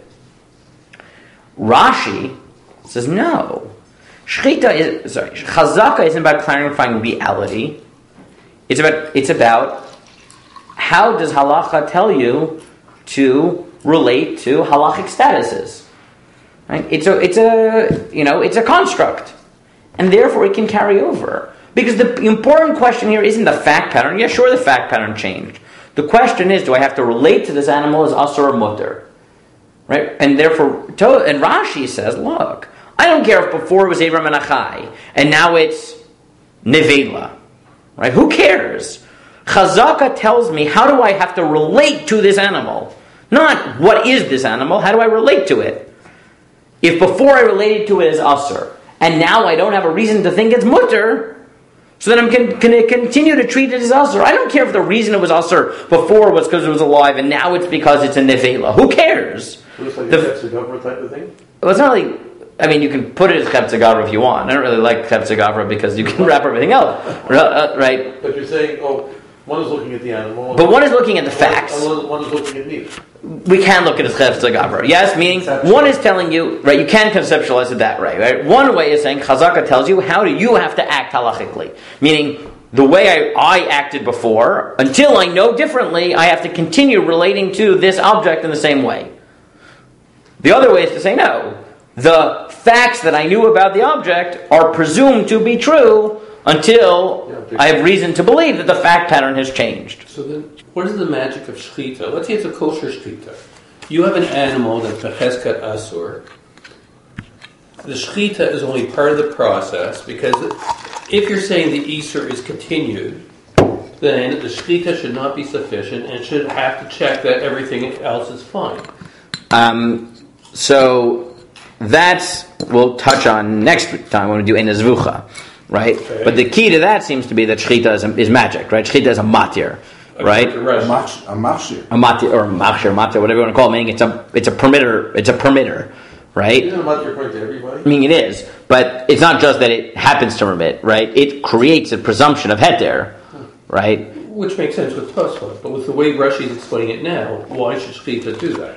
A: Rashi says no. Shechita is sorry. Chazaka isn't about clarifying reality. It's about it's about how does halacha tell you to relate to halachic statuses. Right? It's a it's a you know it's a construct, and therefore it can carry over. Because the important question here isn't the fact pattern. Yeah, sure, the fact pattern changed. The question is, do I have to relate to this animal as asur or mutter? Right? And therefore, and Rashi says, look, I don't care if before it was Avram and Achai, and now it's Nevela. Right? Who cares? Chazaka tells me, how do I have to relate to this animal? Not, what is this animal? How do I relate to it? If before I related to it as asur, and now I don't have a reason to think it's mutter, so then I'm going to continue to treat it as asur. I don't care if the reason it was asur before was because it was alive, and now it's because it's a nevela. Who cares?
D: So it's like
A: The-
D: a Chepzah type of thing?
A: Well, it's not really... I mean, you can put it as Chepzah Gavra if you want. I don't really like Chepzah Gavra because you can wrap everything up, right?
D: But you're saying, oh, one is looking at the animal.
A: But one is looking at the facts.
D: One, one is looking at me.
A: We can look at it as Chepzah Gavra. Yes, meaning one is telling you, right, you can conceptualize it that way, right? One way is saying, Chazaka tells you, how do you have to act halachically? Meaning, the way I, I acted before, until I know differently, I have to continue relating to this object in the same way. The other way is to say, no. The facts that I knew about the object are presumed to be true until I have reason to believe that the fact pattern has changed.
F: So then, what is the magic of shechita? Let's say it's a kosher shechita. You have an animal that's becheskat asur. The shechita is only part of the process, because if you're saying the isur is continued, then the shechita should not be sufficient and should have to check that everything else is fine.
A: Um, so that's we'll touch on next time when we do Ein Zvucha, right?
F: Okay.
A: But the key to that seems to be that shechita is, is magic, right? Shechita is a matir, right?
C: A mach- a machshir.
A: A matir or machshir, matir, whatever you want to call it. Meaning it's a it's a permitter, it's a permitter, right?
D: Isn't it about your point to everybody?
A: I mean, it is, but it's not just that it happens to remit, right? It creates a presumption of heter, right?
F: Which makes sense with Tosfot, but with the way Rashi is explaining it now, why should shechita do that?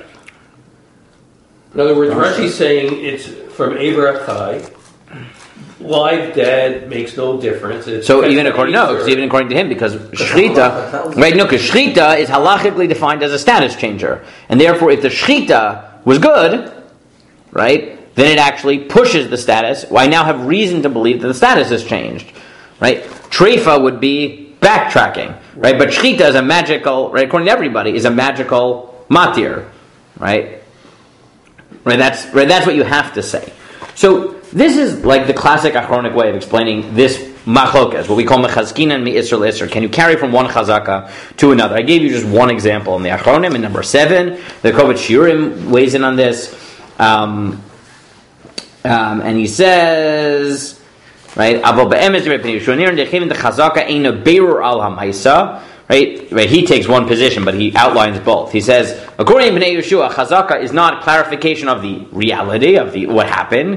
F: In other words, Rashi's saying it's from Eivra Achai. Live, dead makes no difference. It's
A: So even according no, because even according to him, because shechita, right? No, because shechita is halachically defined as a status changer, and therefore, if the shechita was good, right, then it actually pushes the status. Well, I now have reason to believe that the status has changed, right? Treifa would be backtracking, right? But shechita is a magical, right? According to everybody, is a magical matir, right? Right, that's right. That's what you have to say. So this is like the classic achronic way of explaining this machlokas, what we call mechazkin and me'isr l'isr. Can you carry from one chazaka to another? I gave you just one example in the achronim in number seven. The Kovetz Shiurim weighs in on this, um, um, and he says, right, Avo be'emes d'repnei Yishonir dechivin the chazaka eina beirur al ha'maisa. Right? Right, he takes one position, but he outlines both. He says, according to Bnei Yeshua, chazaka is not clarification of the reality of the what happened.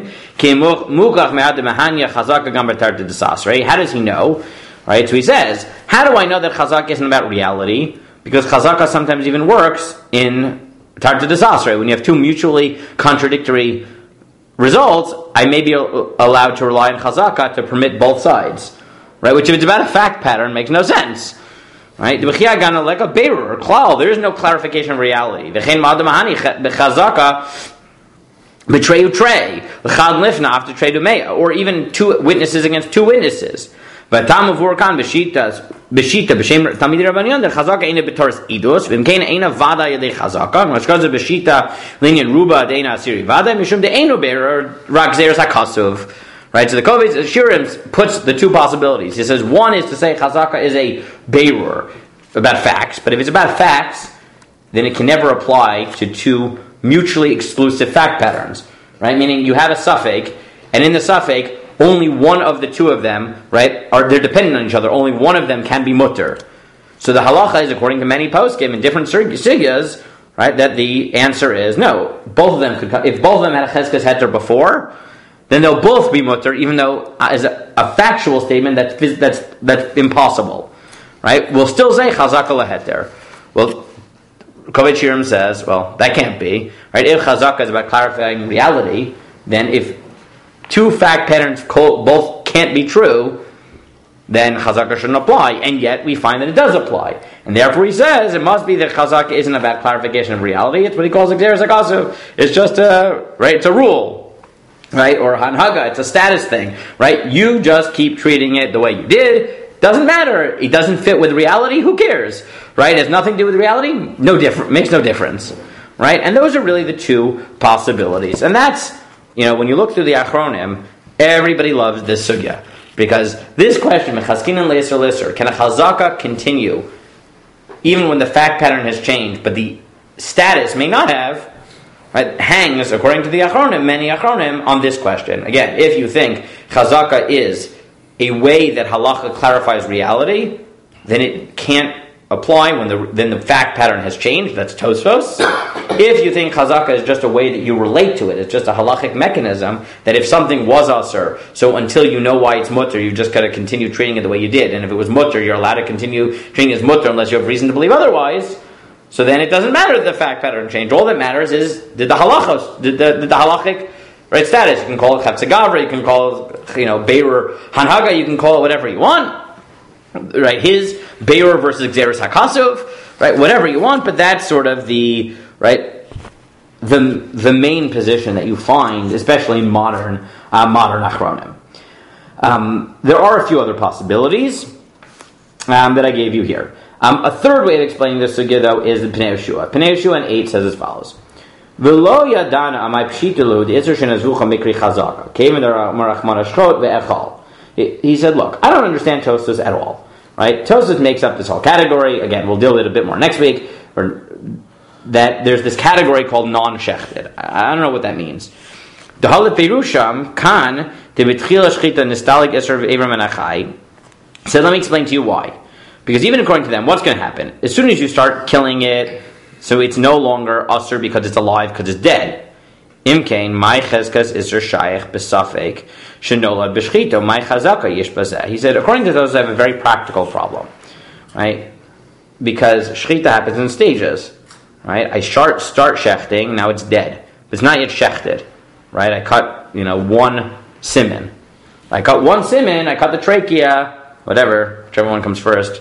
A: Right? How does he know? Right? So he says, how do I know that chazaka isn't about reality? Because chazaka sometimes even works in tarta desas, right? When you have two mutually contradictory results, I may be allowed to rely on chazaka to permit both sides. Right? Which if it's about a fact pattern makes no sense. Right? Like a beirur or klal, there is no clarification of reality. Betray utray, after trade umeya, or even two witnesses against two witnesses. But tam of workan b'shita b'shita b'shem tamid rabbanyon the chazaka ina b'toras idus v'imkein ina vada yedei chazaka mashkaza b'shita linyan ruba deina asiri vada mishum de'enu beirur rak zeres hakasuv. Right, so the Kovetz Shiurim puts the two possibilities. He says one is to say chazaka is a beirur about facts, but if it's about facts, then it can never apply to two mutually exclusive fact patterns. Right, meaning you have a suffix, and in the suffix, only one of the two of them, right, are they're dependent on each other. Only one of them can be mutter. So the halacha is, according to many poskim in different sugyas, right? That the answer is no. Both of them could come. If both of them had a cheskes heter before, then they'll both be mutter, even though uh, as a, a factual statement that's that's that's impossible, right? We'll still say chazaka leheter. Well, Kovach Shirim says, well, that can't be, right? If chazaka is about clarifying reality, then if two fact patterns co- both can't be true, then chazaka shouldn't apply, and yet we find that it does apply. And therefore he says it must be that chazaka isn't about clarification of reality, it's what he calls exeris hakasu. It's just a, right, it's a rule, right? Or hanhaga, it's a status thing, right? You just keep treating it the way you did, doesn't matter, it doesn't fit with reality, who cares, right? It has nothing to do with reality, no different, makes no difference, right? And those are really the two possibilities. And that's, you know, when you look through the Achronim, everybody loves this sugya. Because this question, Mechaskinan Leiser Lisser, can a chazaka continue even when the fact pattern has changed, but the status may not have, right, hangs, according to the Achronim, many Achronim, on this question. Again, if you think chazaka is a way that halacha clarifies reality, then it can't apply when the then the fact pattern has changed. That's Tosfos. If you think chazaka is just a way that you relate to it, it's just a halachic mechanism that if something was asur, so until you know why it's mutter, you just got to continue treating it the way you did. And if it was mutter, you're allowed to continue treating it as mutter unless you have reason to believe otherwise. So then it doesn't matter that the fact pattern changed. All that matters is did the halachos, did the, did the halachic right status. You can call it chatzagavra, you can call it, you know, beirur hanhaga, you can call it whatever you want. Right, his beirur versus exeris hakasuv, right, whatever you want, but that's sort of the right the the main position that you find, especially in modern uh, modern achronim. Um, there are a few other possibilities um, that I gave you here. Um, a third way of explaining this sugya, though, is the Pnei Yeshua. Pnei Yeshua in eight says as follows: V'lo yadana amay pshitelu the iser shenazucha mikri chazaka kevin darachman ashchot ve'echal. He said, look, I don't understand Tosfos at all. Right? Tosfos makes up this whole category. Again, we'll deal with it a bit more next week. Or that there's this category called non-shechted. I don't know what that means. Dehalet perusham kan tebetchila shchita nistalik eser v'evram menachai. So let me explain to you why. Because even according to them, what's going to happen? As soon as you start killing it, so it's no longer usher because it's alive, because it's dead. Imkain, my cheskas iser shayach besafek shenola b'shchito, my chazaka yish bazeh. He said, according to those, I have a very practical problem, right? Because shchita happens in stages, right? I start start shechting, now it's dead, but it's not yet shechted, right? I cut, you know, one siman. I cut one siman, I cut the trachea, whatever, whichever one comes first.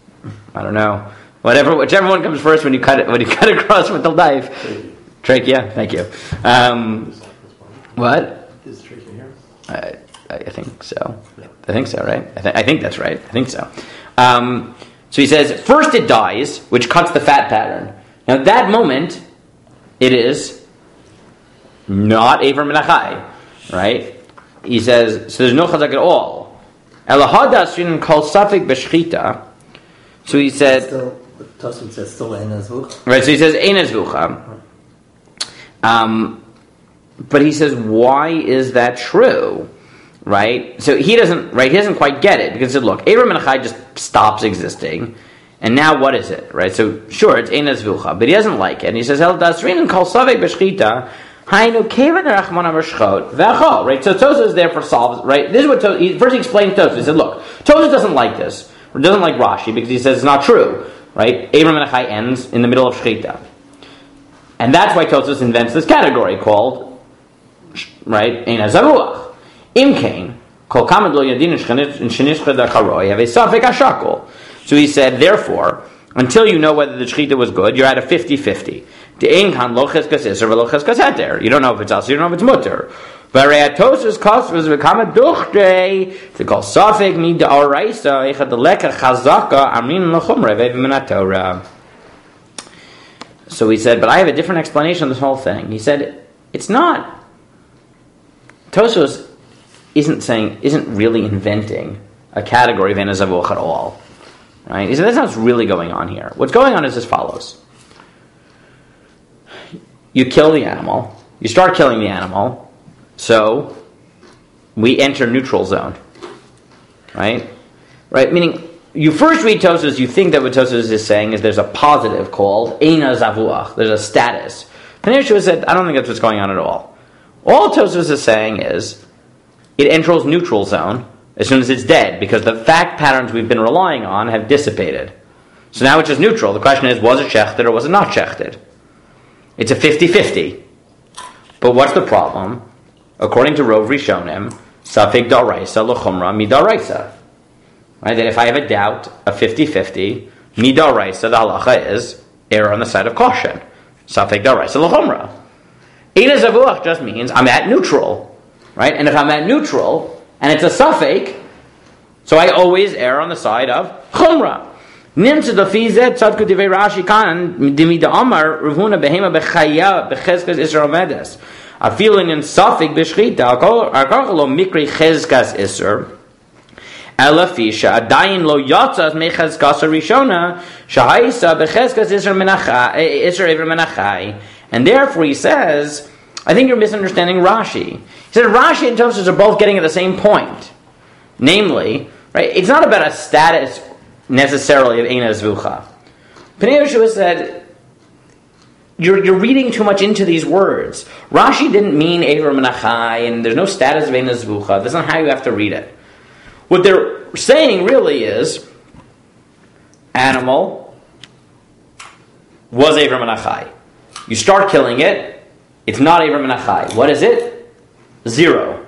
A: I don't know, whatever, whichever one comes first when you cut it, when you cut across with the knife. Trachea, thank you. Um, what?
D: Is trachea here?
A: I, I think so. I think so, right? I, th- I think that's right. I think so. Um, so he says, first it dies, which cuts the fat pattern. Now at that moment, it is not Aver Menachai, right? He says, so there's no chazak at all. Elahadas shin kol safik b'shchita. So he said,
B: Still, Tosfos says still ein azvuch.
A: Right, so he says ein azvucha. Um, but he says, why is that true? Right? So he doesn't, right, he doesn't quite get it, because he said, look, Aver Menachai just stops existing, and now what is it? Right? So, sure, it's ein azvucha, but he doesn't like it, and he says, El dasrin and kol savek b'shchita, hainu kevan rachman amashchot, v'achol, right? So Tosfos therefore solves, right? This is what Tosfos, he, first he explained Tosfos, he said, look, Tosfos doesn't like this, or doesn't like Rashi, because he says it's not true, right? Aver Menachai ends in the middle of shchita. And that's why Tosfos invents this category called, right, ein hazaruach. Imkain, kol kamad lo yadin shenishcha da karoi, have a safek hashakol. So he said, therefore, until you know whether the shechita was good, you're at a fifty-fifty. De'ein kan lo cheskas iser v'lo cheskas heter. You don't know if it's asur, you don't know if it's mutter. V'arei Tosfos kosvos v'kama duchdei to call safek mi da'oraisa echad leka chazaka amrin l'chumra ve'v'min Torah. So he said, but I have a different explanation of this whole thing. He said, it's not. Tosfos isn't saying, isn't really inventing a category of ein hazavuch at all. Right? He said, that's not what's really going on here. What's going on is as follows. You kill the animal. You start killing the animal. So, we enter neutral zone. Right? Right? Meaning, you first read Tosfos, you think that what Tosfos is saying is there's a positive called Eina Zavuach. There's a status. Pnei Yehoshua said, I don't think that's what's going on at all. All Tosfos is saying is it enters neutral zone as soon as it's dead, because the fact patterns we've been relying on have dissipated. So now it's just neutral. The question is, was it shechted or was it not shechted? It's a fifty-fifty. But what's the problem? According to Rov Rishonim, Safek Daraisa L'chumra Midaraisa. Right? That if I have a doubt, a fifty-fifty, Midaraisa, the halacha is error on the side of caution. Safek Daraisa L'chumra. Eina Zavuach just means I'm at neutral. Right? And if I'm at neutral, and it's a suffix, so I always err on the side of chumrah. Nimtzu dafizet tzadku divei Rashi kan dimida amar revuna behema bechaya bechezkas isra medes. A feeling in suffix b'shchita akachlo mikri chezkas isra. Elafisha adayin lo yatzas mechezkas rishona shahaisa bechezkas isra menachai isra ever menachai. And therefore he says, I think you're misunderstanding Rashi. He said Rashi and Tosfos are both getting at the same point. Namely, right, it's not about a status necessarily of Eina Zvucha. Pnei Yehoshua said, you're, you're reading too much into these words. Rashi didn't mean Ever Menachai, and there's no status of Eina Zvucha. That's not how you have to read it. What they're saying really is, animal was Ever Menachai. You start killing it, it's not Ever Menachai. What is it? Zero.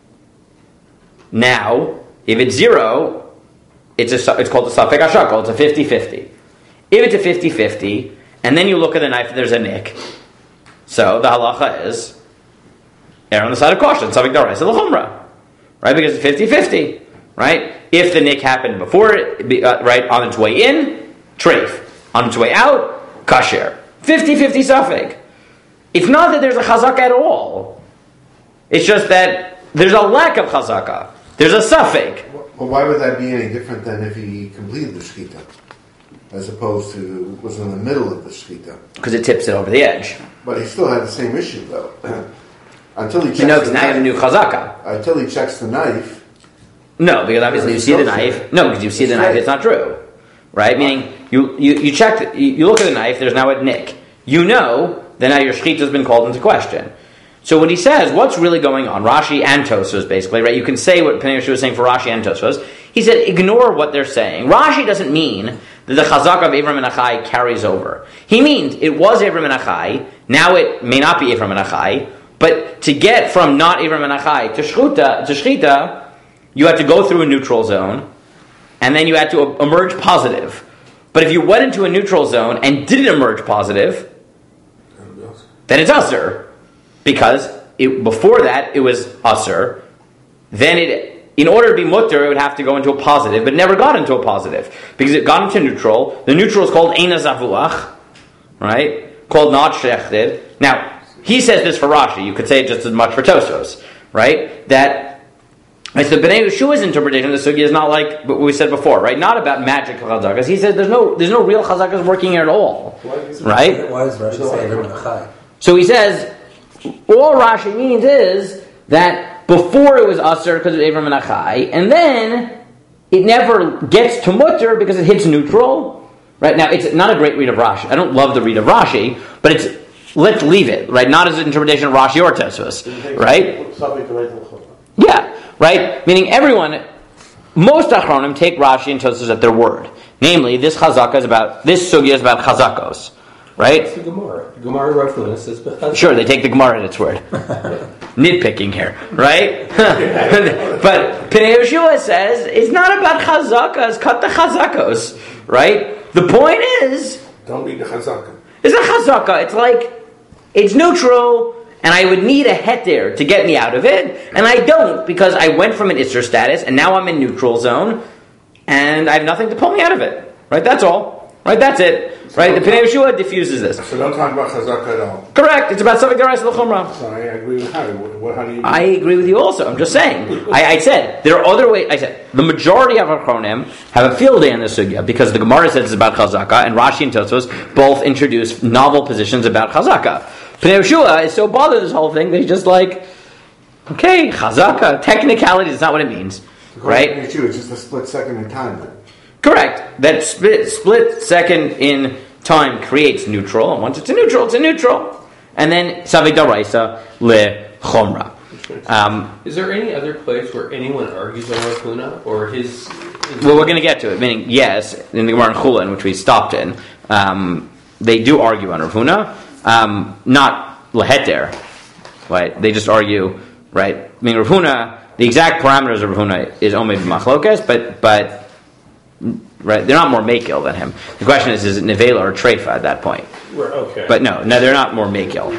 A: Now, if it's zero, it's a, it's called a Safek HaShakol. It's a fifty-fifty. If it's a fifty-fifty, and then you look at the knife, there's a nick. So the halacha is err on the side of caution. Safek Daraisa L'chumra. Right? Because it's fifty-fifty. Right? If the nick happened before it, uh, right, on its way in, treif. On its way out, kasher. fifty-fifty Safek. It's not that there's a chazaka at all. It's just that there's a lack of chazaka. There's a suffix.
C: Well, why would that be any different than if he completed the shkita, as opposed to was in the middle of the shkita?
A: Because it tips it over the edge.
C: But he still had the same issue, though. Until he checks
A: You know,
C: the
A: because now you have a new chazaka.
C: Until he checks the knife.
A: No, because obviously you see the knife. No, because you see the knife, it's not true. Right? Meaning, you, you, you check, you, you look at the knife, there's now a nick. You know that now your shkita has been called into question. So when he says, what's really going on, Rashi and Tosfos basically, right? You can say what Pnei Yehoshua was saying for Rashi and Tosfos. He said, ignore what they're saying. Rashi doesn't mean that the chazak of Ever Menachai carries over. He means it was Ever Menachai, now it may not be Ever Menachai, but to get from not Ever Menachai to Shchuta, to Shchita, you had to go through a neutral zone, and then you had to emerge positive. But if you went into a neutral zone and didn't emerge positive, then it's usher. Because it, before that, it was usher. Then it, in order to be mutter, it would have to go into a positive, but it never got into a positive. Because it got into neutral. The neutral is called Eina Zavuach, right? Called not shechted. Now, he says this for Rashi. You could say it just as much for Tosfos, right? That, it's the Bnei Yehoshua's interpretation of the sugya is not like what we said before, right? Not about magic chazakas. He says there's no there's no real chazakas working here at all, right?
B: Why does Rashi say Ever Menachai?
A: So he says, all Rashi means is that before it was Asr because of Ever Menachai, and then it never gets to Mutter because it hits neutral. Right now, it's not a great read of Rashi. I don't love the read of Rashi, but it's let's leave it. Right, not as an interpretation of Rashi or Tosfos. Right? Yeah. Right. Meaning everyone, most Achronim take Rashi and Tosfos at their word. Namely, this Chazaka is about this sugya is about Chazakos. Right?
F: It's the Gemara. The Gemara reference is
A: sure, they take the Gemara at its word. Nitpicking here, right? But Pnei Yehoshua says it's not about chazakas. Cut the chazakos, right? The point is,
G: don't read the chazaka.
A: It's a chazaka. It's like it's neutral, and I would need a heter to get me out of it, and I don't because I went from an isser status, and now I'm in neutral zone, and I have nothing to pull me out of it. Right? That's all. Right? That's it.
G: So
A: right? The Pnei Yehoshua diffuses this.
G: So don't talk about chazaka at all.
A: Correct. It's about Safek Daraisa L'chumra.
G: So I agree with Harry. What, how do you?
A: I agree with you also. I'm just saying. I, I said there are other ways. I said the majority of our Achronim have a field day in the sugya because the Gemara says it's about chazaka, and Rashi and Tosfos both introduce novel positions about chazaka. Pnei Yehoshua is so bothered with this whole thing that he's just like, okay, chazaka, technicality is not what it means, right?
C: It's just a split second in time. Then.
A: Correct. That split, split second in time creates neutral, and once it's a neutral, it's a neutral. And then Savik Daraisa Le Chomra. Um,
F: Is there any other place where anyone argues on Rav Huna, or his? his
A: well, we're going to get to it. Meaning, yes, in the Gemara in Chulin, which we stopped in, um, they do argue on Rav Huna, um, not leheter, right? They just argue, right? I mean, Rav Huna, the exact parameters of Rav Huna is only machlokes, but but right, they're not more makil than him. The question is, is it nevela or treifa at that point?
F: We're okay.
A: But no, no, they're not more makil.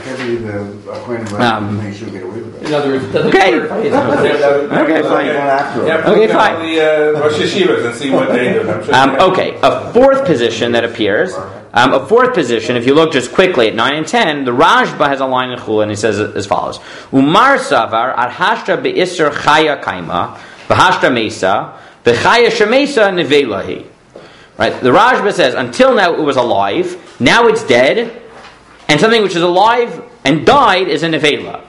A: Um,
F: In other words,
A: Okay.
G: Okay,
A: fine.
G: Yeah,
A: Okay,
G: put
A: fine.
G: down the uh, Rosh Yeshivas and see what they do. I'm sure
A: Um,
G: they-
A: okay, a fourth position that appears. Um, a fourth position, if you look just quickly at nine and ten, the Rashba has a line in Chul, and he says as follows: Umar savar ar hashta beisser chaya kaima v'hashta mesa v'chaya shemesa nevelahi. Right, the Rashba says until now it was alive, now it's dead, and something which is alive and died is a nevela.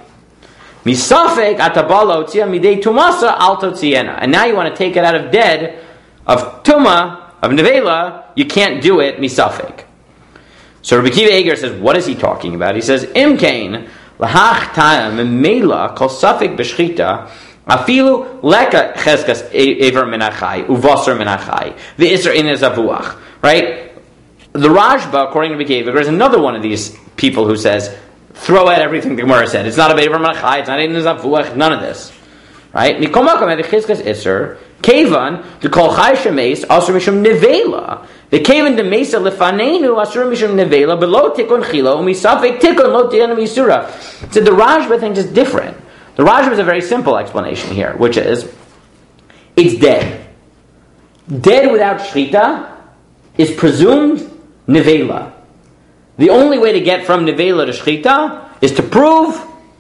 A: Misafek atabala otzia midei tumasa al totziena. And now you want to take it out of dead, of tuma, of nevela, you can't do it misafek. So Rabbi Kiva Eger says, what is he talking about? He says, Imkain, lahach ta'am, memela, kol safek b'shchita, afilu leka cheskas ever menachai, uvasar menachai, v'isr in zavuach. Right? The Rashba, according to Rabbi Kiva Eger, is another one of these people who says, throw out everything the Gemara said. It's not a Be'er Menachai, it's not in Zavuach, none of this. Right? Mikol Makom, the Chizkas Isser, Kevan, the Kol Chai Shemes, Asur Mishum Nevela. The Kevan de Mesa Lefanenu, Asur Mishum Nevela, below Tikon Chilo, Misafek Tikon Lo Tianu Misura. So the Rashba thing is different. The Rashba is a very simple explanation here, which is, it's dead. Dead without Shrita is presumed Nevela. The only way to get from Nevela to Shchita is to prove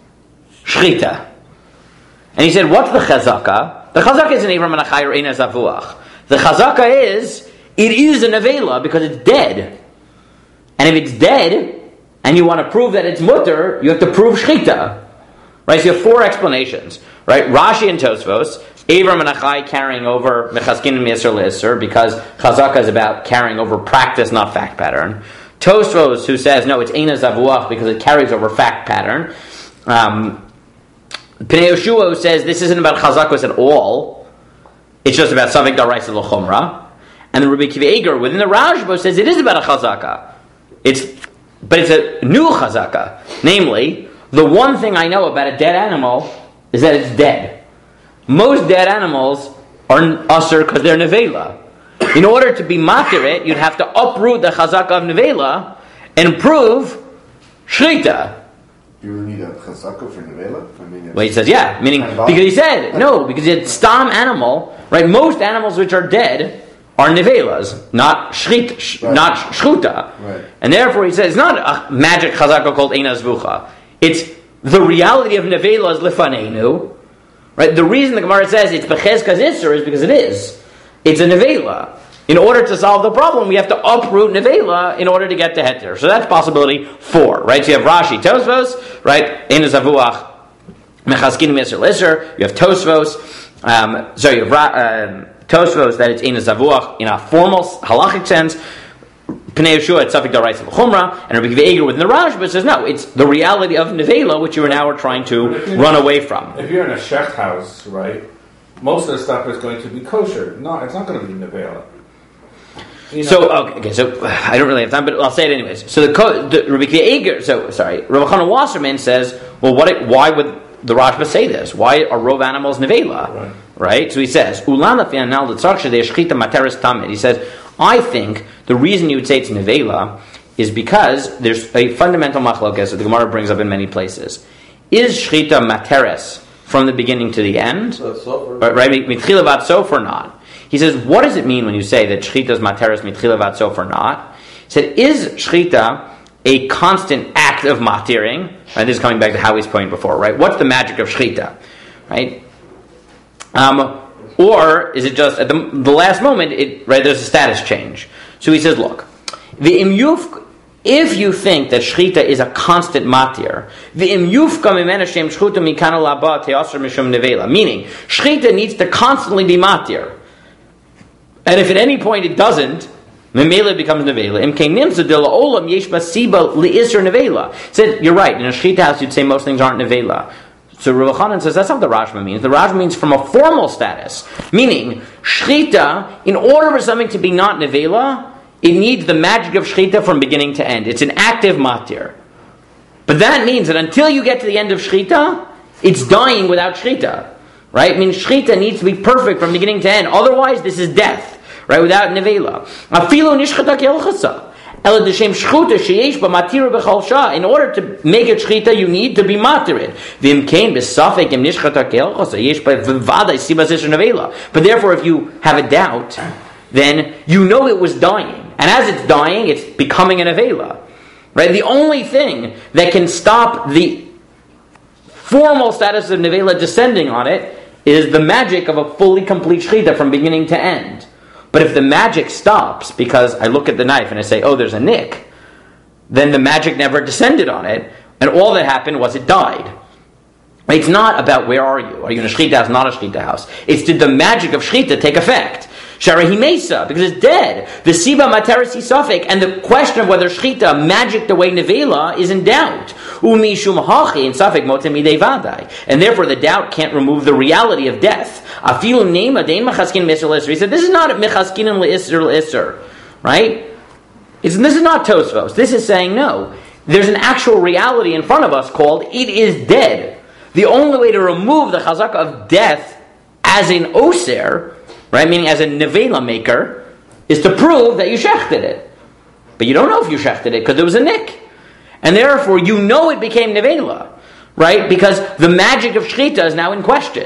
A: Shchita. And he said, what's the Chazaka? The Chazaka is an Avram Menachai or Ein Zavuach. The Chazaka is, it is a Nevela because it's dead. And if it's dead, and you want to prove that it's mutter, you have to prove Shchita. Right, so you have four explanations. Right, Rashi and Tosfos, Avram Menachai carrying over Mechaskin and Miser L'Isser, because Chazaka is about carrying over practice, not fact pattern. Tosfos, who says, no, it's Eina Zavuach because it carries over fact pattern. Um, Pnei Yoshua, who says this isn't about Chazakos at all. It's just about Savik Daraisa L'Chomra. And the Rabbi Kiva Eger, within the Rashba, says it is about a Chazaka. It's, but it's a new Chazaka. Namely, the one thing I know about a dead animal is that it's dead. Most dead animals are Asur because they're Nevela. In order to be matir, you'd have to uproot the chazaka of nevela and prove shrita.
C: You really need a chazaka for nevela? I mean,
A: Well, he says, yeah, meaning because he said no, because it's stam animal, right? Most animals which are dead are nevelas, not shrit, sh-
C: right.
A: not shchuta,
C: right.
A: And therefore he says it's not a magic chazaka called Eina Zvucha. It's the reality of nevelas lefanenu, right? The reason the Gemara says it's bechezkas isser is because it is. It's a nevela. In order to solve the problem, we have to uproot nevela in order to get to heter. So that's possibility four, right? So you have Rashi, Tosfos, right? Ein Zavuach, Mechaskin Miser Lisser. You have Tosfos. Um, so you have uh, Tosfos that it's Ein Zavuach in a formal halachic sense. Pnei Yeshua, it's Safik Daraisa L'Chumra, and Rabbi Kiva Eger within the Rashba says no, it's the reality of nevela which you are now trying to run away from.
G: If you're in a shecht house, right, most of the stuff is going to be kosher. No, it's not going to be nevela. You know,
A: So okay, okay, so I don't really have time, but I'll say it anyways. So the, the Rabbi Kiva Eger, so sorry, Rabbi Chana Wasserman says, well, what? It, why would the Rashba say this? Why are rov animals nevela?
G: Right.
A: Right. So he says, Ulan lefianal l'tzarche de'eshchita materis tamid. He says, I think the reason you would say it's nevela is because there's a fundamental machlokas that the Gemara brings up in many places. Is shchita materis from the beginning to the end?
D: So it's over.
A: Right, mitchila vat sof or not? He says, what does it mean when you say that shchita is materis mitchila vat sof or not? He said, is shchita a constant act of matiring? Right, this is coming back to Howie's point before, right? What's the magic of shchita? Right? Um, or is it just at the, the last moment, it, right, there's a status change. So he says, look, the imyuf, if you think that shchita is a constant matir, the imyufka mimena shem shchuta mikana laba te'asr mishum nevela, meaning shchita needs to constantly be matir. And if at any point it doesn't, Memela becomes nevela. Im kein nimsa de la'olam yesh basiba li'isr nevela. Said, you're right, in a shechita house you'd say most things aren't nevela. So Rav Chanan says that's not what the Rashba means. The Rashba means from a formal status. Meaning, shechita, in order for something to be not nevela, it needs the magic of shechita from beginning to end. It's an active matir. But that means that until you get to the end of shechita, it's dying without shechita. Right? I mean, shechita needs to be perfect from beginning to end. Otherwise, this is death. Right, without nevela. Afilu nishchata kelchasa. Ela d'shem shchuta sheyesh b'matira b'chol shah. In order to make it shchita, you need to be matirid. V'im kein b'safek im nishchata kelchasa yesh b'vadai sibas isher nevela. But therefore, if you have a doubt, then you know it was dying, and as it's dying, it's becoming a nevela. Right. The only thing that can stop the formal status of nevela descending on it is the magic of a fully complete shchita from beginning to end. But if the magic stops because I look at the knife and I say, oh, there's a nick, then the magic never descended on it, and all that happened was it died. It's not about where are you? Are you in a shechita house, not a shechita house? It's did the magic of shechita take effect? Sharahi Mesa, because it's dead. The Siba Materasi Safek, and the question of whether shechita magicked away nevela is in doubt. Umi Shum Hachi and Safek Motemidei Vadai. And therefore the doubt can't remove the reality of death. Afilu Nema Dein Machaskin Misr L'Isr. He said, this is not Mechaskin and L'Isr L'Isr. Right? It's, this is not Tosfos. This is saying no. There's an actual reality in front of us called it is dead. The only way to remove the chazaka of death as an oser, right, meaning as a nevela maker, is to prove that you shechted it. But you don't know if you shechted it because there was a nick. And therefore you know it became nevela, right? Because the magic of shechita is now in question.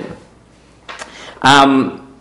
A: Um,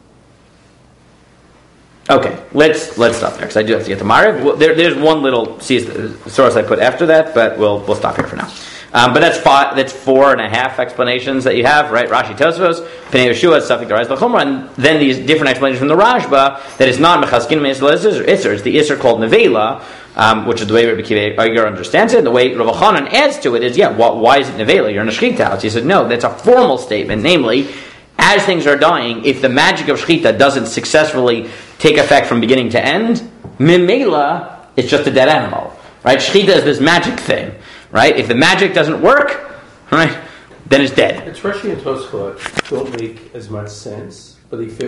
A: okay, let's let's stop there because I do have to get to Mariv. Well, there, there's one little source I put after that, but we'll we'll stop here for now. Um, but that's five, that's four and a half explanations that you have, right? Rashi Tosfos, Pnei Yeshua, Safik Darais L'Chumra, and then these different explanations from the Rashba that it's not Mechaskin Me'isla Isser, it's the Isser called Nevela, um, which is the way Rabbi Akiva Eiger understands it. And the way Rav Chanan adds to it is, yeah, wh- why is it Nevela? You're in a Shechita house. He said, no, that's a formal statement, namely, as things are dying, if the magic of Shechita doesn't successfully take effect from beginning to end, Mimela, it's just a dead animal, right? Shechita is this magic thing. Right? If the magic doesn't work, right, then it's dead.
F: It's Rashi and Tosfot don't make as much sense, but they fit